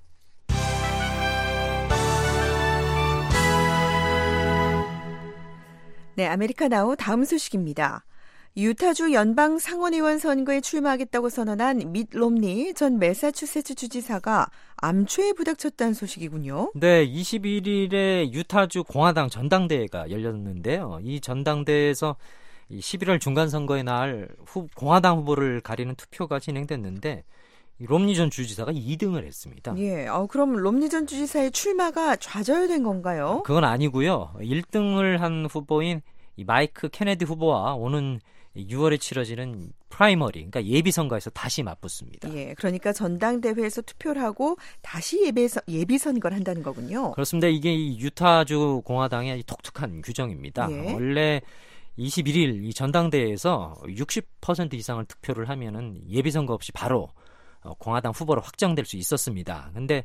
네, 아메리카나우 다음 소식입니다. 유타주 연방 상원의원 선거에 출마하겠다고 선언한 밋 롬니 전 매사추세츠 주지사가 암초에 부닥쳤다는 소식이군요. 네, 이십일 일에 유타주 공화당 전당대회가 열렸는데요. 이 전당대회에서 십일월 중간선거에 나갈 후, 공화당 후보를 가리는 투표가 진행됐는데 롬니 전 주지사가 이 등을 했습니다. 예, 어, 그럼 롬니 전 주지사의 출마가 좌절된 건가요? 그건 아니고요. 일 등을 한 후보인 이 마이크 케네디 후보와 오는 유월에 치러지는 프라이머리, 그러니까 예비선거에서 다시 맞붙습니다. 예, 그러니까 전당대회에서 투표를 하고 다시 예비선, 예비선거를 한다는 거군요. 그렇습니다. 이게 이 유타주 공화당의 독특한 규정입니다. 예. 원래 이십일 일 이 전당대회에서 육십 퍼센트 이상을 투표를 하면은 예비선거 없이 바로 공화당 후보로 확정될 수 있었습니다. 근데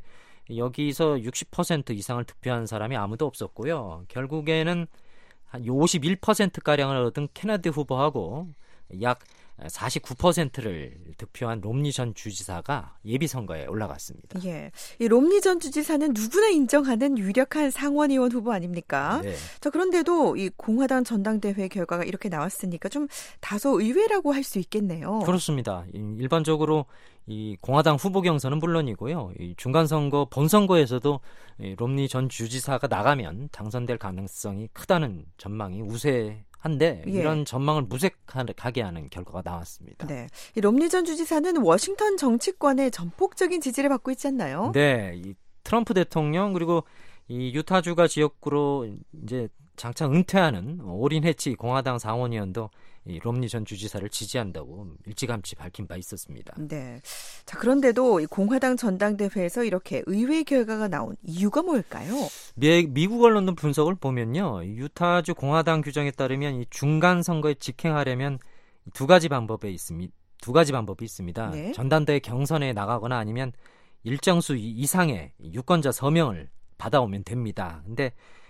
여기서 육십 퍼센트 이상을 득표한 사람이 아무도 없었고요. 결국에는 한 오십일 퍼센트가량을 얻은 케네디 후보하고 약 사십구 퍼센트를 득표한 롬니 전 주지사가 예비선거에 올라갔습니다. 예, 이 롬니 전 주지사는 누구나 인정하는 유력한 상원의원 후보 아닙니까? 네. 자, 그런데도 이 공화당 전당대회 결과가 이렇게 나왔으니까 좀 다소 의외라고 할 수 있겠네요. 그렇습니다. 일반적으로 이 공화당 후보 경선은 물론이고요. 이 중간선거, 본선거에서도 이 롬니 전 주지사가 나가면 당선될 가능성이 크다는 전망이 우세한데 예. 이런 전망을 무색하게 하는 결과가 나왔습니다. 네, 이 롬니 전 주지사는 워싱턴 정치권의 전폭적인 지지를 받고 있지 않나요? 네, 이 트럼프 대통령 그리고 이 유타주가 지역구로 이제 장차 은퇴하는 오린 해치 공화당 상원의원도 이 롬니 전 주지사를 지지한다고 일찌감치 밝힌 바 있었습니다. 네. 자, 그런데도 이 공화당 전당대회에서 이렇게 의외의 결과가 나온 이유가 뭘까요? 미, 미국 언론의 분석을 보면요, 유타주 공화당 규정에 따르면 이 중간 선거에 직행하려면 두 가지 방법에 있습니다. 두 가지 방법이 있습니다. 네. 전당대회 경선에 나가거나 아니면 일정 수 이상의 유권자 서명을 받아오면 됩니다. 근데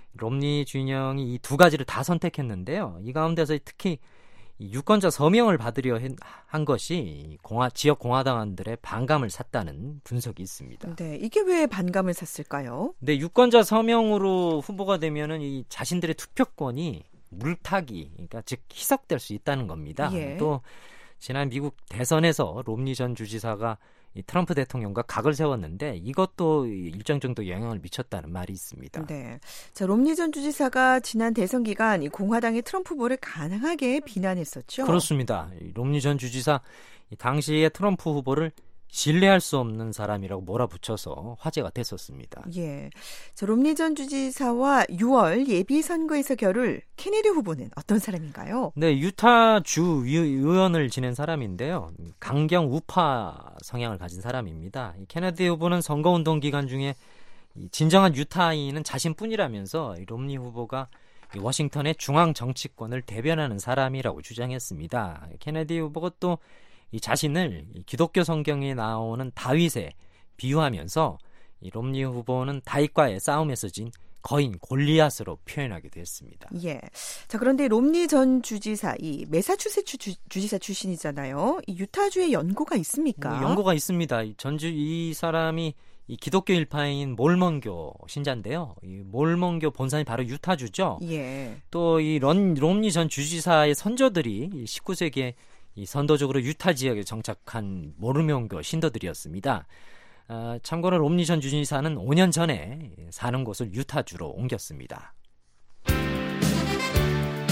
롬니 진영이 이 두 가지를 다 선택했는데요. 이 가운데서 특히 이 유권자 서명을 받으려 한 것이 공화, 지역 공화당원들의 반감을 샀다는 분석이 있습니다. 네, 이게 왜 반감을 샀을까요? 네, 유권자 서명으로 후보가 되면은 이 자신들의 투표권이 물타기, 그러니까 즉 희석될 수 있다는 겁니다. 예. 또 지난 미국 대선에서 롬니 전 주지사가 이 트럼프 대통령과 각을 세웠는데 이것도 일정 정도 영향을 미쳤다는 말이 있습니다. 네. 자, 롬니 전 주지사가 지난 대선 기간 이 공화당의 트럼프 후보를 강하게 비난했었죠. 그렇습니다. 이 롬니 전 주지사 이 당시에 트럼프 후보를 신뢰할 수 없는 사람이라고 몰아붙여서 화제가 됐었습니다. 예. 자, 롬니 전 주지사와 유월 예비선거에서 겨룰 케네디 후보는 어떤 사람인가요? 네, 유타 주 의원을 지낸 사람인데요. 강경 우파 성향을 가진 사람입니다. 이 케네디 후보는 선거운동 기간 중에 이 진정한 유타인은 자신뿐이라면서 이 롬니 후보가 이 워싱턴의 중앙 정치권을 대변하는 사람이라고 주장했습니다. 케네디 후보가 또 이 자신을 이 기독교 성경에 나오는 다윗에 비유하면서 이 롬니 후보는 다윗과의 싸움에서 진 거인 골리앗으로 표현하기도 했습니다. 예. 자, 그런데 롬니 전 주지사, 이 매사추세츠 주, 주지사 출신이잖아요. 이 유타주에 연고가 있습니까? 연고가 있습니다. 이 전주 이 사람이 이 기독교 일파인 몰몬교 신자인데요. 이 몰몬교 본산이 바로 유타주죠. 예. 또 이 롬니 전 주지사의 선조들이 십구 세기에 이 선도적으로 유타 지역에 정착한 모르몬교 신도들이었습니다. 아, 참고로 롬니 전 주지사는 오 년 전에 사는 곳을 유타주로 옮겼습니다.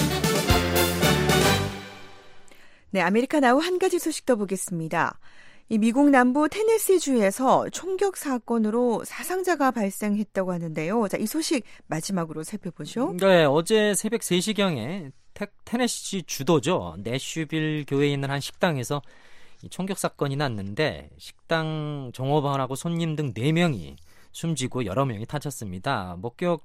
네, 아메리카나우 한 가지 소식 더 보겠습니다. 이 미국 남부 테네시주에서 총격 사건으로 사상자가 발생했다고 하는데요. 자, 이 소식 마지막으로 살펴보죠. 네, 어제 새벽 세 시경에 테, 테네시 주도죠. 내슈빌 교회에 있는 한 식당에서 이 총격 사건이 났는데 식당 종업원하고 손님 등 네 명이 숨지고 여러 명이 다쳤습니다.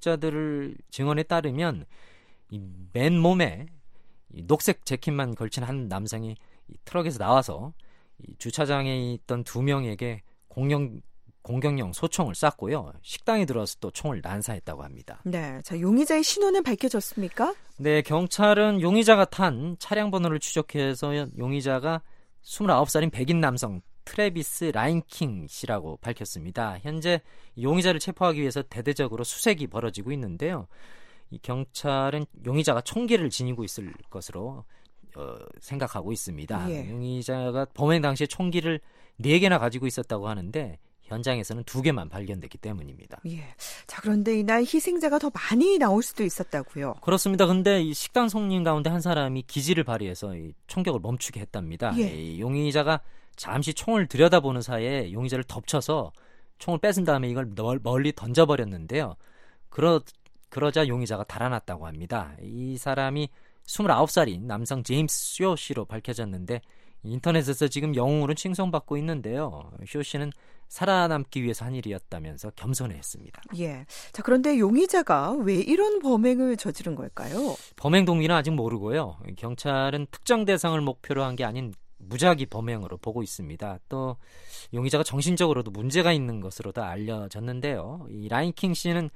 목격자들 증언에 따르면 이 맨몸에 이 녹색 재킷만 걸친 한 남성이 이 트럭에서 나와서 이 주차장에 있던 두 명에게 공격, 공격용 소총을 쐈고요. 식당에 들어와서 또 총을 난사했다고 합니다. 네, 자, 용의자의 신원은 밝혀졌습니까? 네, 경찰은 용의자가 탄 차량 번호를 추적해서 용의자가 스물아홉 살인 백인 남성 트래비스 라인킹 씨라고 밝혔습니다. 현재 용의자를 체포하기 위해서 대대적으로 수색이 벌어지고 있는데요. 이 경찰은 용의자가 총기를 지니고 있을 것으로 어, 생각하고 있습니다. 예. 용의자가 범행 당시에 총기를 네 개나 가지고 있었다고 하는데 현장에서는 두 개만 발견됐기 때문입니다. 예. 자, 그런데 이날 희생자가 더 많이 나올 수도 있었다고요. 그렇습니다. 근데 이 식당 손님 가운데 한 사람이 기지를 발휘해서 이 총격을 멈추게 했답니다. 예. 이 용의자가 잠시 총을 들여다보는 사이에 용의자를 덮쳐서 총을 뺏은 다음에 이걸 멀리 던져버렸는데요. 그러, 그러자 용의자가 달아났다고 합니다. 이 사람이 스물아홉 살인 남성 제임스 쇼 씨로 밝혀졌는데 인터넷에서 지금 영웅으로 칭송받고 있는데요. 쇼 씨는 살아남기 위해서 한 일이었다면서 겸손해했습니다. 예. 자, 그런데 용의자가 왜 이런 범행을 저지른 걸까요? 범행 동기는 아직 모르고요. 경찰은 특정 대상을 목표로 한 게 아닌 무작위 범행으로 보고 있습니다. 또 용의자가 정신적으로도 문제가 있는 것으로도 알려졌는데요. 이 라인킹 씨는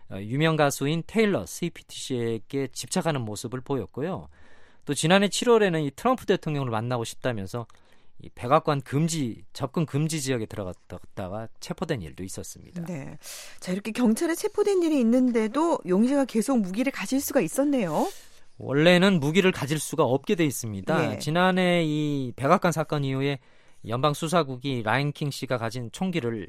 유명 가수인 테일러 스위프트 씨에게 집착하는 모습을 보였고요. 또 지난해 칠월에는 이 트럼프 대통령을 만나고 싶다면서 이 백악관 금지 접근 금지 지역에 들어갔다가 체포된 일도 있었습니다. 네. 자, 이렇게 경찰에 체포된 일이 있는데도 용의자가 계속 무기를 가질 수가 있었네요. 원래는 무기를 가질 수가 없게 돼 있습니다. 예. 지난해 이 백악관 사건 이후에 연방 수사국이 라인킹 씨가 가진 총기를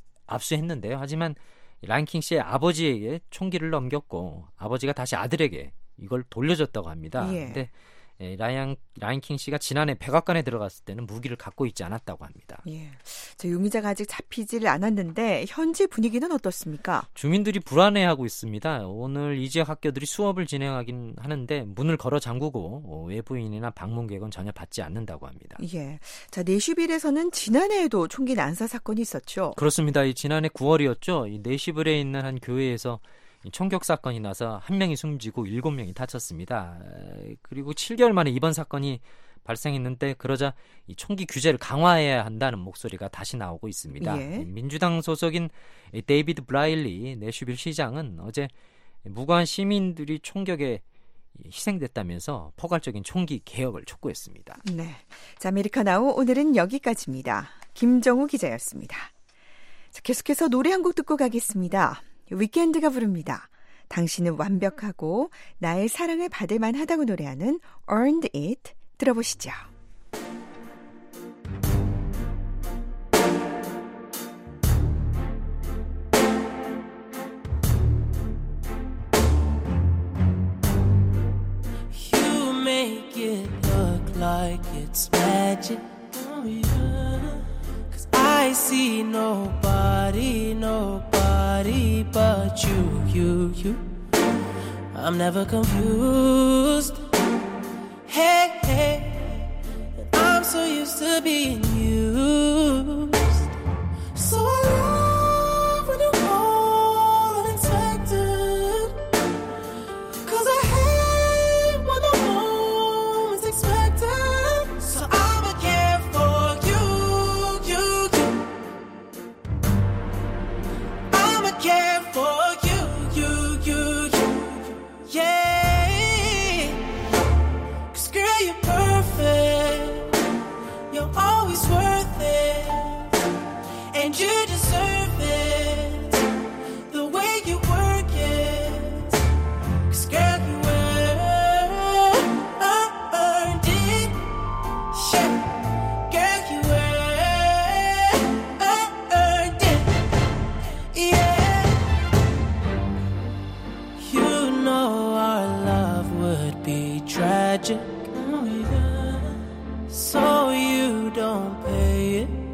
압수했는데요. 하지만 라인킹 씨의 아버지에게 총기를 넘겼고 아버지가 다시 아들에게 이걸 돌려줬다고 합니다. 그런데 예. 라인, 라인킹 씨가 지난해 백악관에 들어갔을 때는 무기를 갖고 있지 않았다고 합니다. 예. 자, 용의자가 아직 잡히질 않았는데 현지 분위기는 어떻습니까? 주민들이 불안해하고 있습니다. 오늘 이 지역 학교들이 수업을 진행하긴 하는데 문을 걸어 잠그고 외부인이나 방문객은 전혀 받지 않는다고 합니다. 예. 자, 내슈빌에서는 지난해에도 총기 난사 사건이 있었죠. 그렇습니다. 이 지난해 구월이었죠. 이 내시블에 있는 한 교회에서 총격 사건이 나서 한 명이 숨지고 일곱 명이 다쳤습니다. 그리고 칠 개월 만에 이번 사건이 발생했는데 그러자 이 총기 규제를 강화해야 한다는 목소리가 다시 나오고 있습니다. 예. 민주당 소속인 데이비드 브라일리 내슈빌 시장은 어제 무고한 시민들이 총격에 희생됐다면서 포괄적인 총기 개혁을 촉구했습니다. 네. 자, 아메리카나우 오늘은 여기까지입니다. 김정우 기자였습니다. 자, 계속해서 노래 한 곡 듣고 가겠습니다. 위켄드가 부릅니다. 당신은 완벽하고 나의 사랑을 받을 만하다고 노래하는 Earned It 들어보시죠. You make it look like it's magic. Oh yeah. 'Cause I see nobody, nobody but you, you, you. I'm never confused. Hey, hey, I'm so used to being used. So I love when you call unexpected. 'Cause I hate when the moment's expected. So I'ma care for you, you, you. I'ma care for you, you, you, you. Yeah. 'Cause girl, you're perfect. You're always worth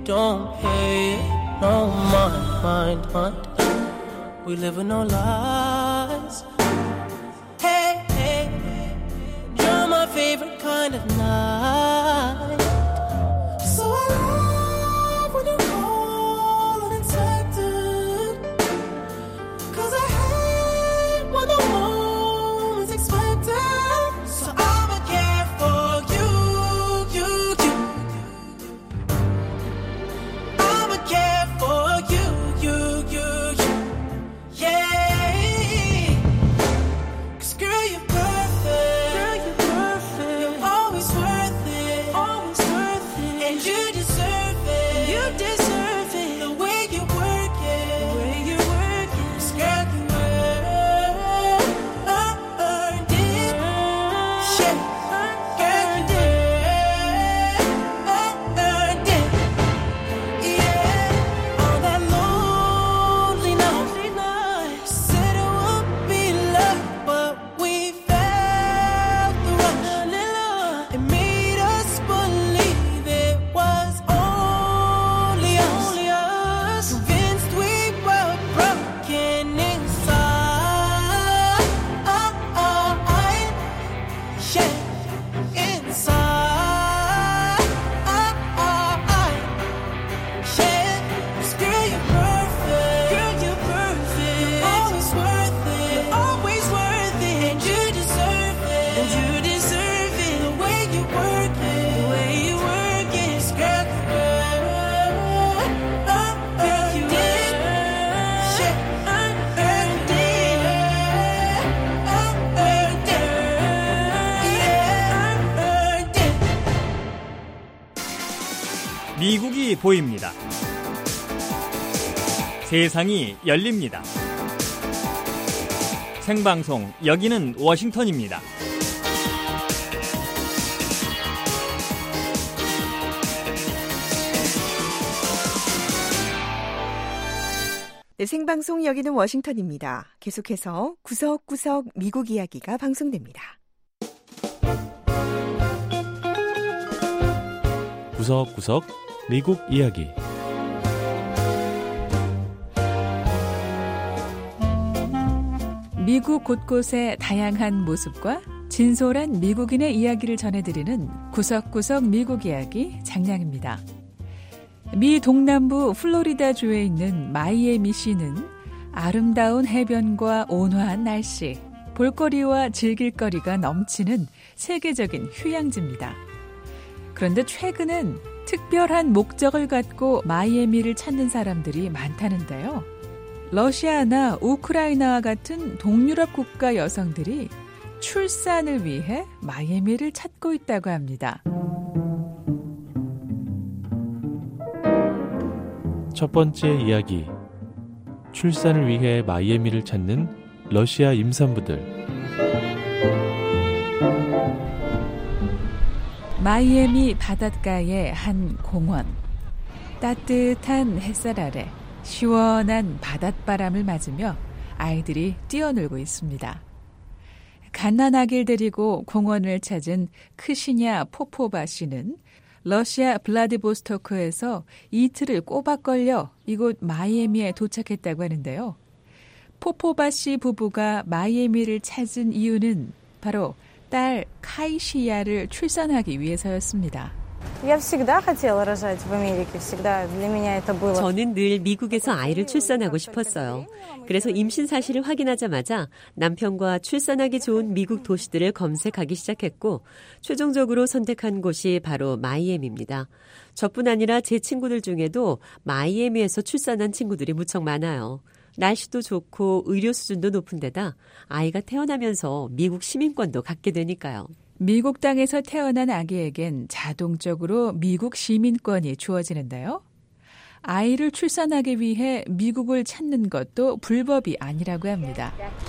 don't pay it no mind, mind, mind. We live in no lies. Hey, hey, you're my favorite kind of night. So I love when you call unexpected, 'cause I hate when the moment's expected. So I'ma care for you, you, you. I'ma care for you, you, you, you. Yeah. 'Cause girl, you're perfect. Girl, you're perfect. You're always worth it. Always worth it. And you deserve it. You deserve it. The way you work it. The way you work it. 'Cause girl, you earned, earned it. Shit. Girl, you did. Earned it. Yeah. On that lonely night, said it would be love, but we felt the rush. It made us believe it was only us. Convinced we were broken inside. Yeah, inside. Yeah, 'cause girl, you're perfect. Girl, you're perfect. You're always worth it. You're always worth it. And you deserve it. And you deserve it. The way you work it. The way you work it. 'Cause girl, you earned, girl, you did. Shit, earned it. Earned it. Yeah, earned it. 미국이 보입니다. 세상이 열립니다. 생방송, 여기는 워싱턴입니다. 네, 생방송 여기는 워싱턴입니다. 계속해서 구석구석 미국 이야기가 방송됩니다. 구석구석 미국 이야기. 미국 곳곳의 다양한 모습과 진솔한 미국인의 이야기를 전해드리는 구석구석 미국 이야기 장량입니다. 미 동남부 플로리다주에 있는 마이애미시는 아름다운 해변과 온화한 날씨, 볼거리와 즐길거리가 넘치는 세계적인 휴양지입니다. 그런데 최근엔 특별한 목적을 갖고 마이애미를 찾는 사람들이 많다는데요. 러시아나 우크라이나와 같은 동유럽 국가 여성들이 출산을 위해 마이애미를 찾고 있다고 합니다. 첫 번째 이야기. 출산을 위해 마이애미를 찾는 러시아 임산부들. 마이애미 바닷가의 한 공원. 따뜻한 햇살 아래 시원한 바닷바람을 맞으며 아이들이 뛰어놀고 있습니다. 갓난아기를 데리고 공원을 찾은 크시냐 포포바 씨는 러시아 블라디보스토크에서 이틀을 꼬박 걸려 이곳 마이애미에 도착했다고 하는데요. 포포바 씨 부부가 마이애미를 찾은 이유는 바로 딸 카이시야를 출산하기 위해서였습니다. 저는 늘 미국에서 아이를 출산하고 싶었어요. 그래서 임신 사실을 확인하자마자 남편과 출산하기 좋은 미국 도시들을 검색하기 시작했고 최종적으로 선택한 곳이 바로 마이애미입니다. 저뿐 아니라 제 친구들 중에도 마이애미에서 출산한 친구들이 무척 많아요. 날씨도 좋고 의료 수준도 높은 데다 아이가 태어나면서 미국 시민권도 갖게 되니까요. 미국 땅에서 태어난 아기에겐 자동적으로 미국 시민권이 주어지는데요. 아이를 출산하기 위해 미국을 찾는 것도 불법이 아니라고 합니다.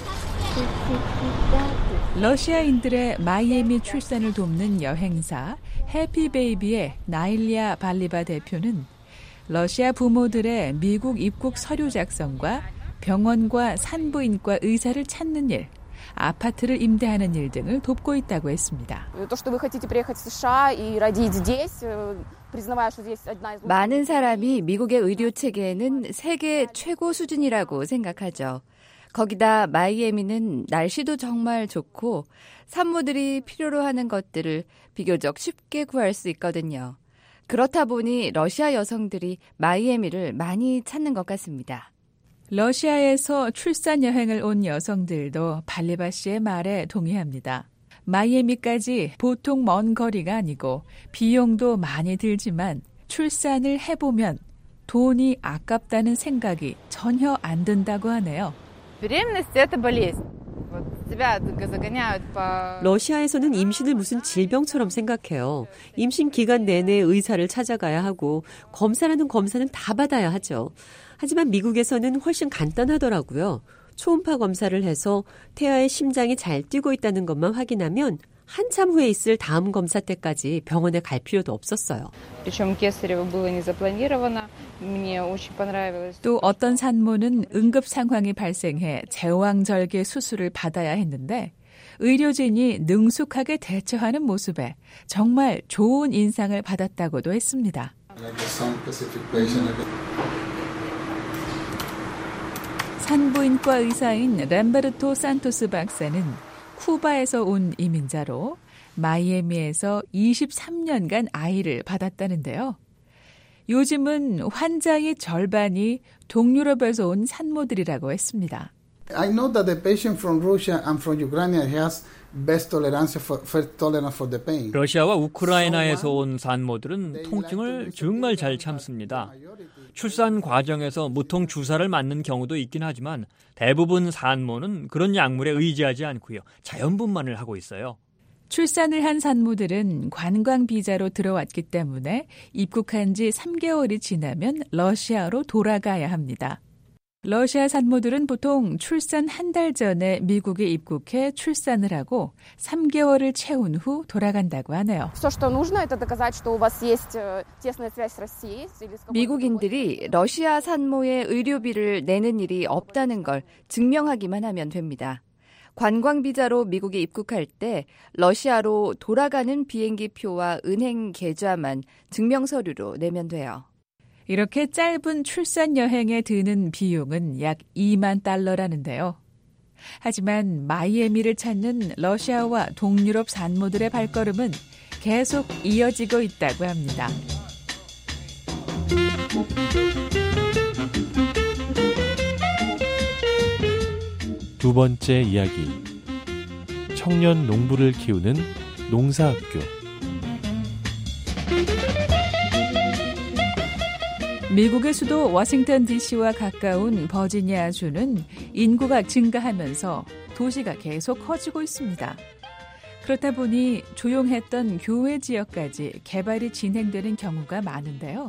러시아인들의 마이애미 출산을 돕는 여행사 해피베이비의 나일리아 발리바 대표는 러시아 부모들의 미국 입국 서류 작성과 병원과 산부인과 의사를 찾는 일, 아파트를 임대하는 일 등을 돕고 있다고 했습니다. 많은 사람이 미국의 의료 체계는 세계 최고 수준이라고 생각하죠. 거기다 마이애미는 날씨도 정말 좋고 산모들이 필요로 하는 것들을 비교적 쉽게 구할 수 있거든요. 그렇다 보니 러시아 여성들이 마이애미를 많이 찾는 것 같습니다. 러시아에서 출산 여행을 온 여성들도 발리바 씨의 말에 동의합니다. 마이애미까지 보통 먼 거리가 아니고 비용도 많이 들지만 출산을 해보면 돈이 아깝다는 생각이 전혀 안 든다고 하네요. 러시아에서는 임신을 무슨 질병처럼 생각해요. 임신 기간 내내 의사를 찾아가야 하고 검사라는 검사는 다 받아야 하죠. 하지만 미국에서는 훨씬 간단하더라고요. 초음파 검사를 해서 태아의 심장이 잘 뛰고 있다는 것만 확인하면 한참 후에 있을 다음 검사 때까지 병원에 갈 필요도 없었어요. 또 어떤 산모는 응급 상황이 발생해 제왕절개 수술을 받아야 했는데 의료진이 능숙하게 대처하는 모습에 정말 좋은 인상을 받았다고도 했습니다. 산부인과 의사인 람베르토 산토스 박사는 쿠바에서 온 이민자로 마이애미에서 이십삼 년간 아이를 받았다는데요. 요즘은 환자의 절반이 동유럽에서 온 산모들이라고 했습니다. I know that the patient from Russia and from Ukraine has best tolerance for, for tolerance for the pain. 러시아와 우크라이나에서 온 산모들은 통증을 정말 잘 참습니다. 출산 과정에서 무통 주사를 맞는 경우도 있긴 하지만 대부분 산모는 그런 약물에 의지하지 않고요. 자연분만을 하고 있어요. 출산을 한 산모들은 관광 비자로 들어왔기 때문에 입국한 지 삼 개월이 지나면 러시아로 돌아가야 합니다. 러시아 산모들은 보통 출산 한 달 전에 미국에 입국해 출산을 하고 삼 개월을 채운 후 돌아간다고 하네요. 미국인들이 러시아 산모의 의료비를 내는 일이 없다는 걸 증명하기만 하면 됩니다. 관광 비자로 미국에 입국할 때 러시아로 돌아가는 비행기 표와 은행 계좌만 증명 서류로 내면 돼요. 이렇게 짧은 출산 여행에 드는 비용은 약 이만 달러라는데요. 하지만 마이애미를 찾는 러시아와 동유럽 산모들의 발걸음은 계속 이어지고 있다고 합니다. 두 번째 이야기. 청년 농부를 키우는 농사학교. 미국의 수도 워싱턴 디씨와 가까운 버지니아주는 인구가 증가하면서 도시가 계속 커지고 있습니다. 그렇다 보니 조용했던 교외 지역까지 개발이 진행되는 경우가 많은데요.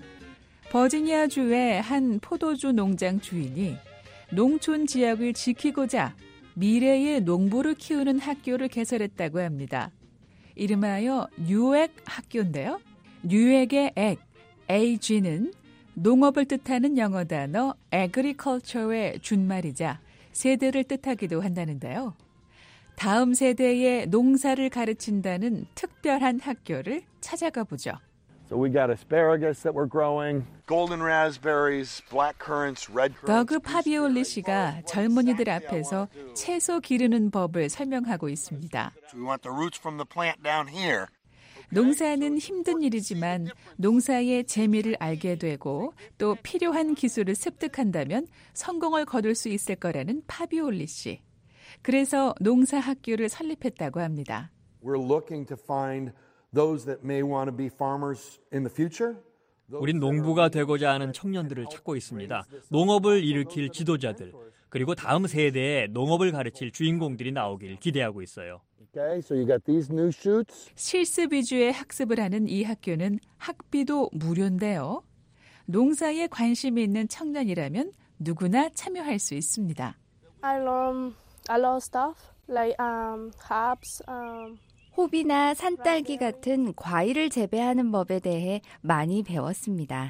버지니아주의 한 포도주 농장 주인이 농촌 지역을 지키고자 미래의 농부를 키우는 학교를 개설했다고 합니다. 이름하여 뉴액 학교인데요. 뉴액의 액, 에이지는 농업을 뜻하는 영어 단어 agriculture의 준말이자 세대를 뜻하기도 한다는데요. 다음 세대의 농사를 가르친다는 특별한 학교를 찾아가 보죠. So we got asparagus that we're growing, golden raspberries, black currants, red currants. 더그 파비올리 씨가 젊은이들 앞에서 채소 기르는 법을 설명하고 있습니다. So we want the roots from the plant down here. 농사는 힘든 일이지만 농사의 재미를 알게 되고 또 필요한 기술을 습득한다면 성공을 거둘 수 있을 거라는 파비올리 씨. 그래서 농사 학교를 설립했다고 합니다. We're looking to find those that may want to be farmers in the future. 우린 농부가 되고자 하는 청년들을 찾고 있습니다. 농업을 일으킬 지도자들, 그리고 다음 세대에 농업을 가르칠 주인공들이 나오길 기대하고 있어요. Okay, so you got these new shoots. 실습 위주의 학습을 하는 이 학교는 학비도 무료인데요. 농사에 관심이 있는 청년이라면 누구나 참여할 수 있습니다. I learn a lot of stuff like um, herbs. Um... 호비나 산딸기 같은 과일을 재배하는 법에 대해 많이 배웠습니다.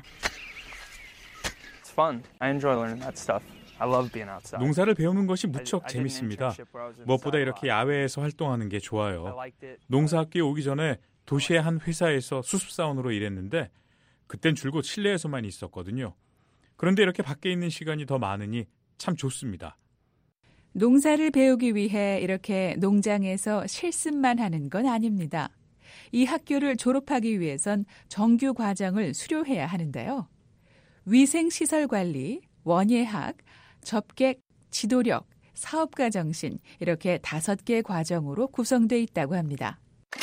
It's fun. I enjoy learning that stuff. I love being outside. 농사를 배우는 것이 무척 재밌습니다. 무엇보다 이렇게 야외에서 활동하는 게 좋아요. 농사학교에 오기 전에 도시의 한 회사에서 수습사원으로 일했는데 그땐 줄곧 실내에서만 있었거든요. 그런데 이렇게 밖에 있는 시간이 더 많으니 참 좋습니다. 농사를 배우기 위해 이렇게 농장에서 실습만 하는 건 아닙니다. 이 학교를 졸업하기 위해선 정규 과정을 수료해야 하는데요. 위생시설 관리, 원예학, 접객, 지도력, 사업가 정신 이렇게 다섯 개 과정으로 구성돼 있다고 합니다.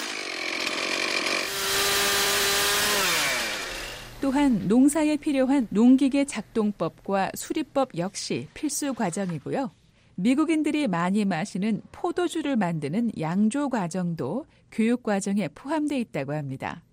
또한 농사에 필요한 농기계 작동법과 수리법 역시 필수 과정이고요. 미국인들이 많이 마시는 포도주를 만드는 양조 과정도 교육 과정에 포함돼 있다고 합니다.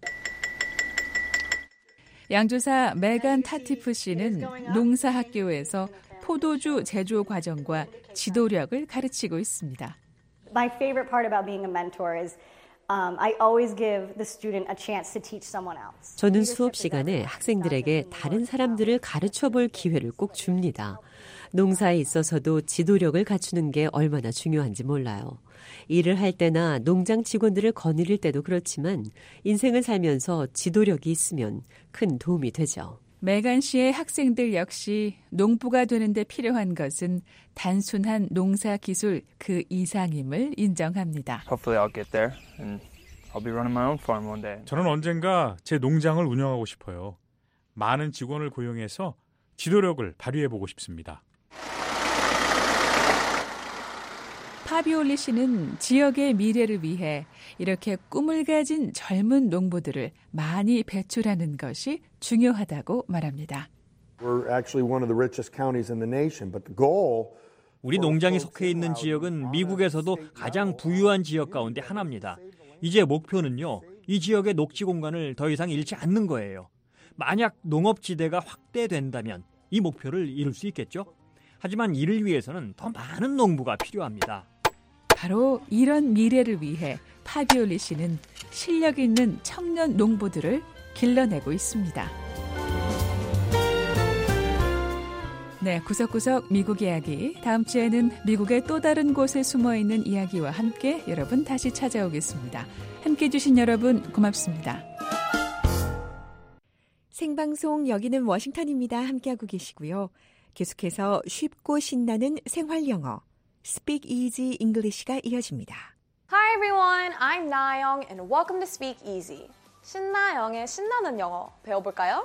양조사 메간 타티프 씨는 농사학교에서 포도주 제조 과정과 지도력을 가르치고 있습니다. My favorite part about being a mentor is um, I always give the student a chance to teach someone else. 저는 수업 시간에 학생들에게 다른 사람들을 가르쳐 볼 기회를 꼭 줍니다. 농사에 있어서도 지도력을 갖추는 게 얼마나 중요한지 몰라요. 일을 할 때나 농장 직원들을 거느릴 때도 그렇지만 인생을 살면서 지도력이 있으면 큰 도움이 되죠. 메간 씨의 학생들 역시 농부가 되는데 필요한 것은 단순한 농사 기술 그 이상임을 인정합니다. Hopefully I'll get there and I'll be running my own farm one day. 저는 언젠가 제 농장을 운영하고 싶어요. 많은 직원을 고용해서 지도력을 발휘해보고 싶습니다. 파비올리 씨는 지역의 미래를 위해 이렇게 꿈을 가진 젊은 농부들을 많이 배출하는 것이 중요하다고 말합니다. We're actually one of the richest counties in the nation, but the goal 우리 농장이 속해 있는 지역은 미국에서도 가장 부유한 지역 가운데 하나입니다. 이제 목표는요, 이 지역의 녹지 공간을 더 이상 잃지 않는 거예요. 만약 농업지대가 확대된다면 이 목표를 이룰 수 있겠죠? 하지만 이를 위해서는 더 많은 농부가 필요합니다. 바로 이런 미래를 위해 파비올리 씨는 실력 있는 청년 농부들을 길러내고 있습니다. 네, 구석구석 미국 이야기. 다음 주에는 미국의 또 다른 곳에 숨어있는 이야기와 함께 여러분 다시 찾아오겠습니다. 함께해 주신 여러분 고맙습니다. 생방송 여기는 워싱턴입니다. 함께하고 계시고요. 계속해서 쉽고 신나는 생활 영어 Speak Easy English가 이어집니다. Hi everyone, I'm 나영 and welcome to Speak Easy. 신나영의 신나는 영어 배워볼까요?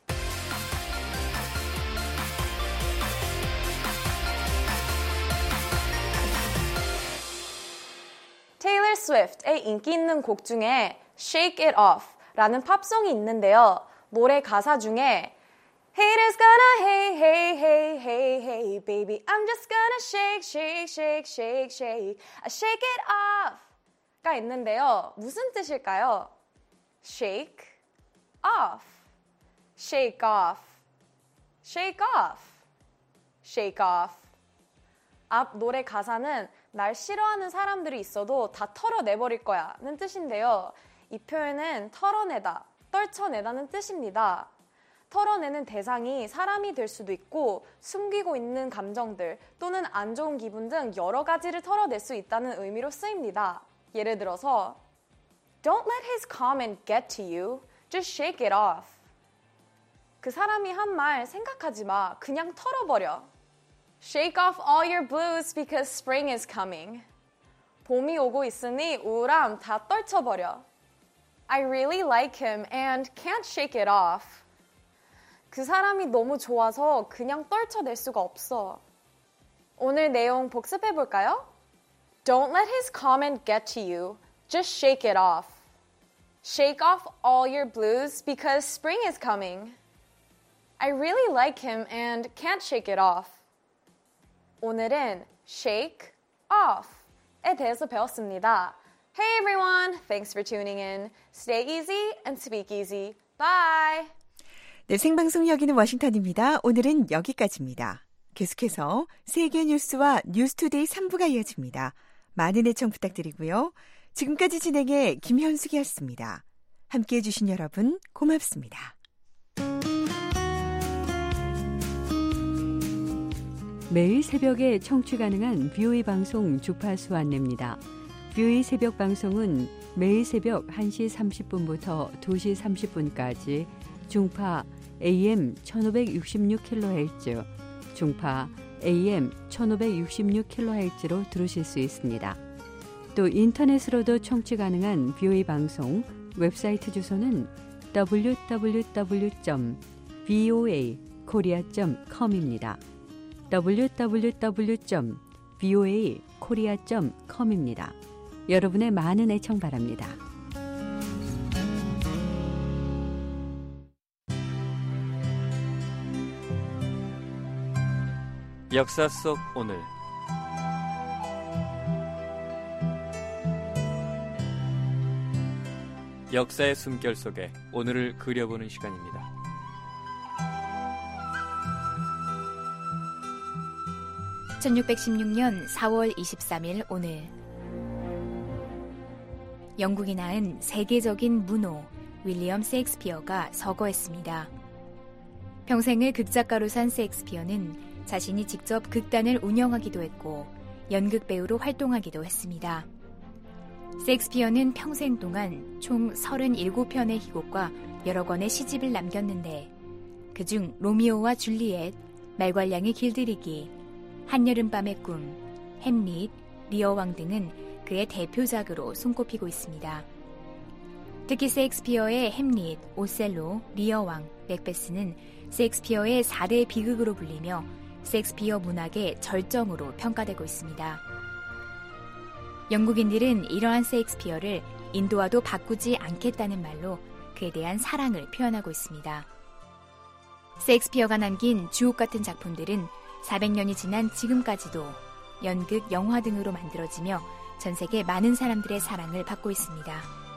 테일러 스위프트의 인기 있는 곡 중에 Shake It Off 라는 팝송이 있는데요. 노래 가사 중에 Haters gonna hey, hey, hey, hey, hey, baby, I'm just gonna shake, shake, shake, shake, shake, I shake it off 가 있는데요. 무슨 뜻일까요? Shake off, shake off, shake off, shake off. 앞 노래 가사는 날 싫어하는 사람들이 있어도 다 털어내버릴 거야 는 뜻인데요. 이 표현은 털어내다, 떨쳐내다는 뜻입니다. 털어내는 대상이 사람이 될 수도 있고 숨기고 있는 감정들 또는 안 좋은 기분 등 여러 가지를 털어낼 수 있다는 의미로 쓰입니다. 예를 들어서 Don't let his comment get to you. Just shake it off. 그 사람이 한 말 생각하지 마. 그냥 털어버려. Shake off all your blues because spring is coming. 봄이 오고 있으니 우울함 다 떨쳐버려. I really like him and can't shake it off. 그 사람이 너무 좋아서 그냥 떨쳐낼 수가 없어. 오늘 내용 복습해볼까요? Don't let his comment get to you. Just shake it off. Shake off all your blues because spring is coming. I really like him and can't shake it off. 오늘은 shake off에 대해서 배웠습니다. Hey everyone, thanks for tuning in. Stay easy and speak easy. Bye! 네, 생방송 여기는 워싱턴입니다. 오늘은 여기까지입니다. 계속해서 세계 뉴스와 뉴스투데이 삼 부가 이어집니다. 많은 애청 부탁드리고요. 지금까지 진행의 김현숙이었습니다. 함께해 주신 여러분 고맙습니다. 매일 새벽에 청취 가능한 비오이 방송 주파수 안내입니다. 뷰이 새벽 방송은 매일 새벽 한 시 삼십 분부터 두 시 삼십 분까지 중파 에이엠 천오백육십육 킬로헤르츠, 중파 에이엠 천오백육십육 킬로헤르츠로 들으실 수 있습니다. 또 인터넷으로도 청취 가능한 뷰이 방송 웹사이트 주소는 더블유 더블유 더블유 점 브이오에이 코리아 점 컴입니다. 더블유 더블유 더블유 점 브이오에이 코리아 점 컴입니다. 여러분의 많은 애청 바랍니다. 역사 속 오늘 역사의 숨결 속에 오늘을 그려보는 시간입니다. 천육백십육 년 사월 이십삼일 오늘 영국이 낳은 세계적인 문호 윌리엄 셰익스피어가 서거했습니다. 평생을 극작가로 산 셰익스피어는 자신이 직접 극단을 운영하기도 했고 연극 배우로 활동하기도 했습니다. 셰익스피어는 평생 동안 총 서른일곱 편의 희곡과 여러 권의 시집을 남겼는데 그중 로미오와 줄리엣, 말괄량의 길들이기, 한여름밤의 꿈, 햄릿, 리어왕 등은 그의 대표작으로 손꼽히고 있습니다. 특히 셰익스피어의 햄릿, 오셀로, 리어왕, 맥베스는 셰익스피어의 사 대 비극으로 불리며 셰익스피어 문학의 절정으로 평가되고 있습니다. 영국인들은 이러한 셰익스피어를 인도와도 바꾸지 않겠다는 말로 그에 대한 사랑을 표현하고 있습니다. 셰익스피어가 남긴 주옥 같은 작품들은 사백 년이 지난 지금까지도 연극, 영화 등으로 만들어지며 전 세계 많은 사람들의 사랑을 받고 있습니다.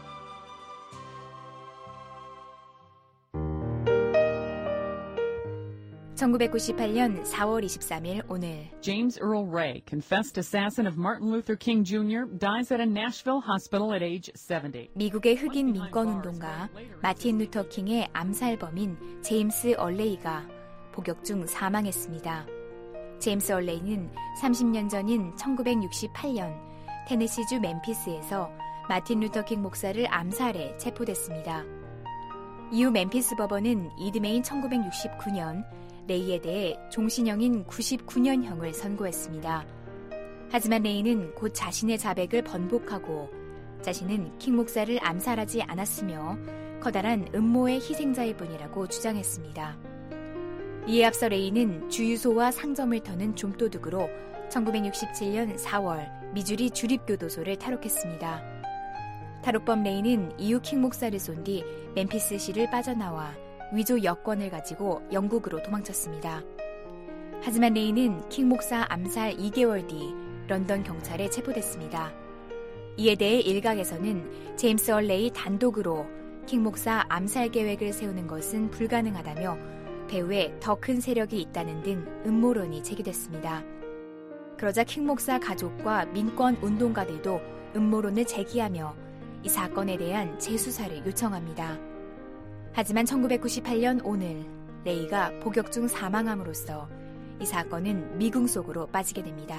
천구백구십팔 년 사월 이십삼일 오늘 James Earl Ray, confessed assassin of Martin Luther King Junior, dies at a Nashville hospital at age seventy. 미국의 흑인 민권운동가 마틴 루터 킹의 암살범인 제임스 얼레이가 복역 중 사망했습니다. 제임스 얼레이는 삼십 년 전인 천구백육십팔 년 테네시주 멤피스에서 마틴 루터 킹 목사를 암살해 체포됐습니다. 이후 멤피스 법원은 이듬해인 천구백육십구 년 레이에 대해 종신형인 구십구 년형을 선고했습니다. 하지만 레이는 곧 자신의 자백을 번복하고 자신은 킹 목사를 암살하지 않았으며 커다란 음모의 희생자일 뿐이라고 주장했습니다. 이에 앞서 레이는 주유소와 상점을 터는 좀도둑으로 천구백육십칠 년 사월 미주리 주립교도소를 탈옥했습니다. 탈옥범 레이는 이후 킹 목사를 쏜 뒤 멤피스시를 빠져나와 위조 여권을 가지고 영국으로 도망쳤습니다. 하지만 레이는 킹 목사 암살 이 개월 뒤 런던 경찰에 체포됐습니다. 이에 대해 일각에서는 제임스 얼레이 단독으로 킹 목사 암살 계획을 세우는 것은 불가능하다며 배후에 더 큰 세력이 있다는 등 음모론이 제기됐습니다. 그러자 킹 목사 가족과 민권 운동가들도 음모론을 제기하며 이 사건에 대한 재수사를 요청합니다. 하지만 천구백구십팔 년 오늘 레이가 복역 중 사망함으로써 이 사건은 미궁 속으로 빠지게 됩니다.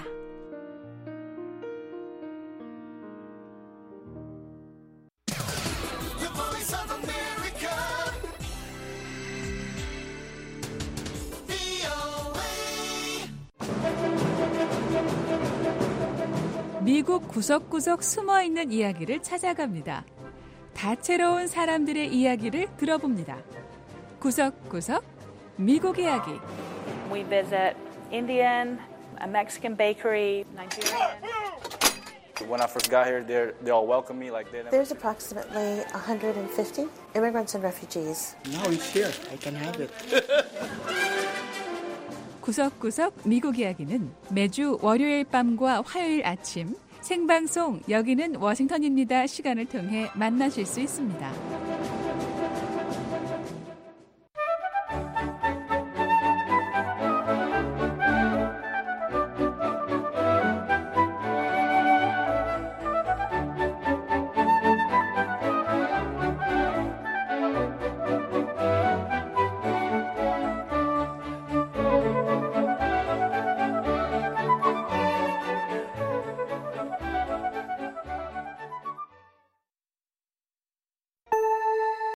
미국 구석구석 숨어있는 이야기를 찾아갑니다. 다채로운 사람들의 이야기를 들어봅니다. 구석구석 미국 이야기. We visit Indian, a Mexican bakery, Nigerian. When I first got here, they they all welcomed me like they never. There's approximately one hundred fifty immigrants and refugees. Now it's here. I can have it. 구석구석 미국 이야기는 매주 월요일 밤과 화요일 아침 생방송 여기는 워싱턴입니다 시간을 통해 만나실 수 있습니다.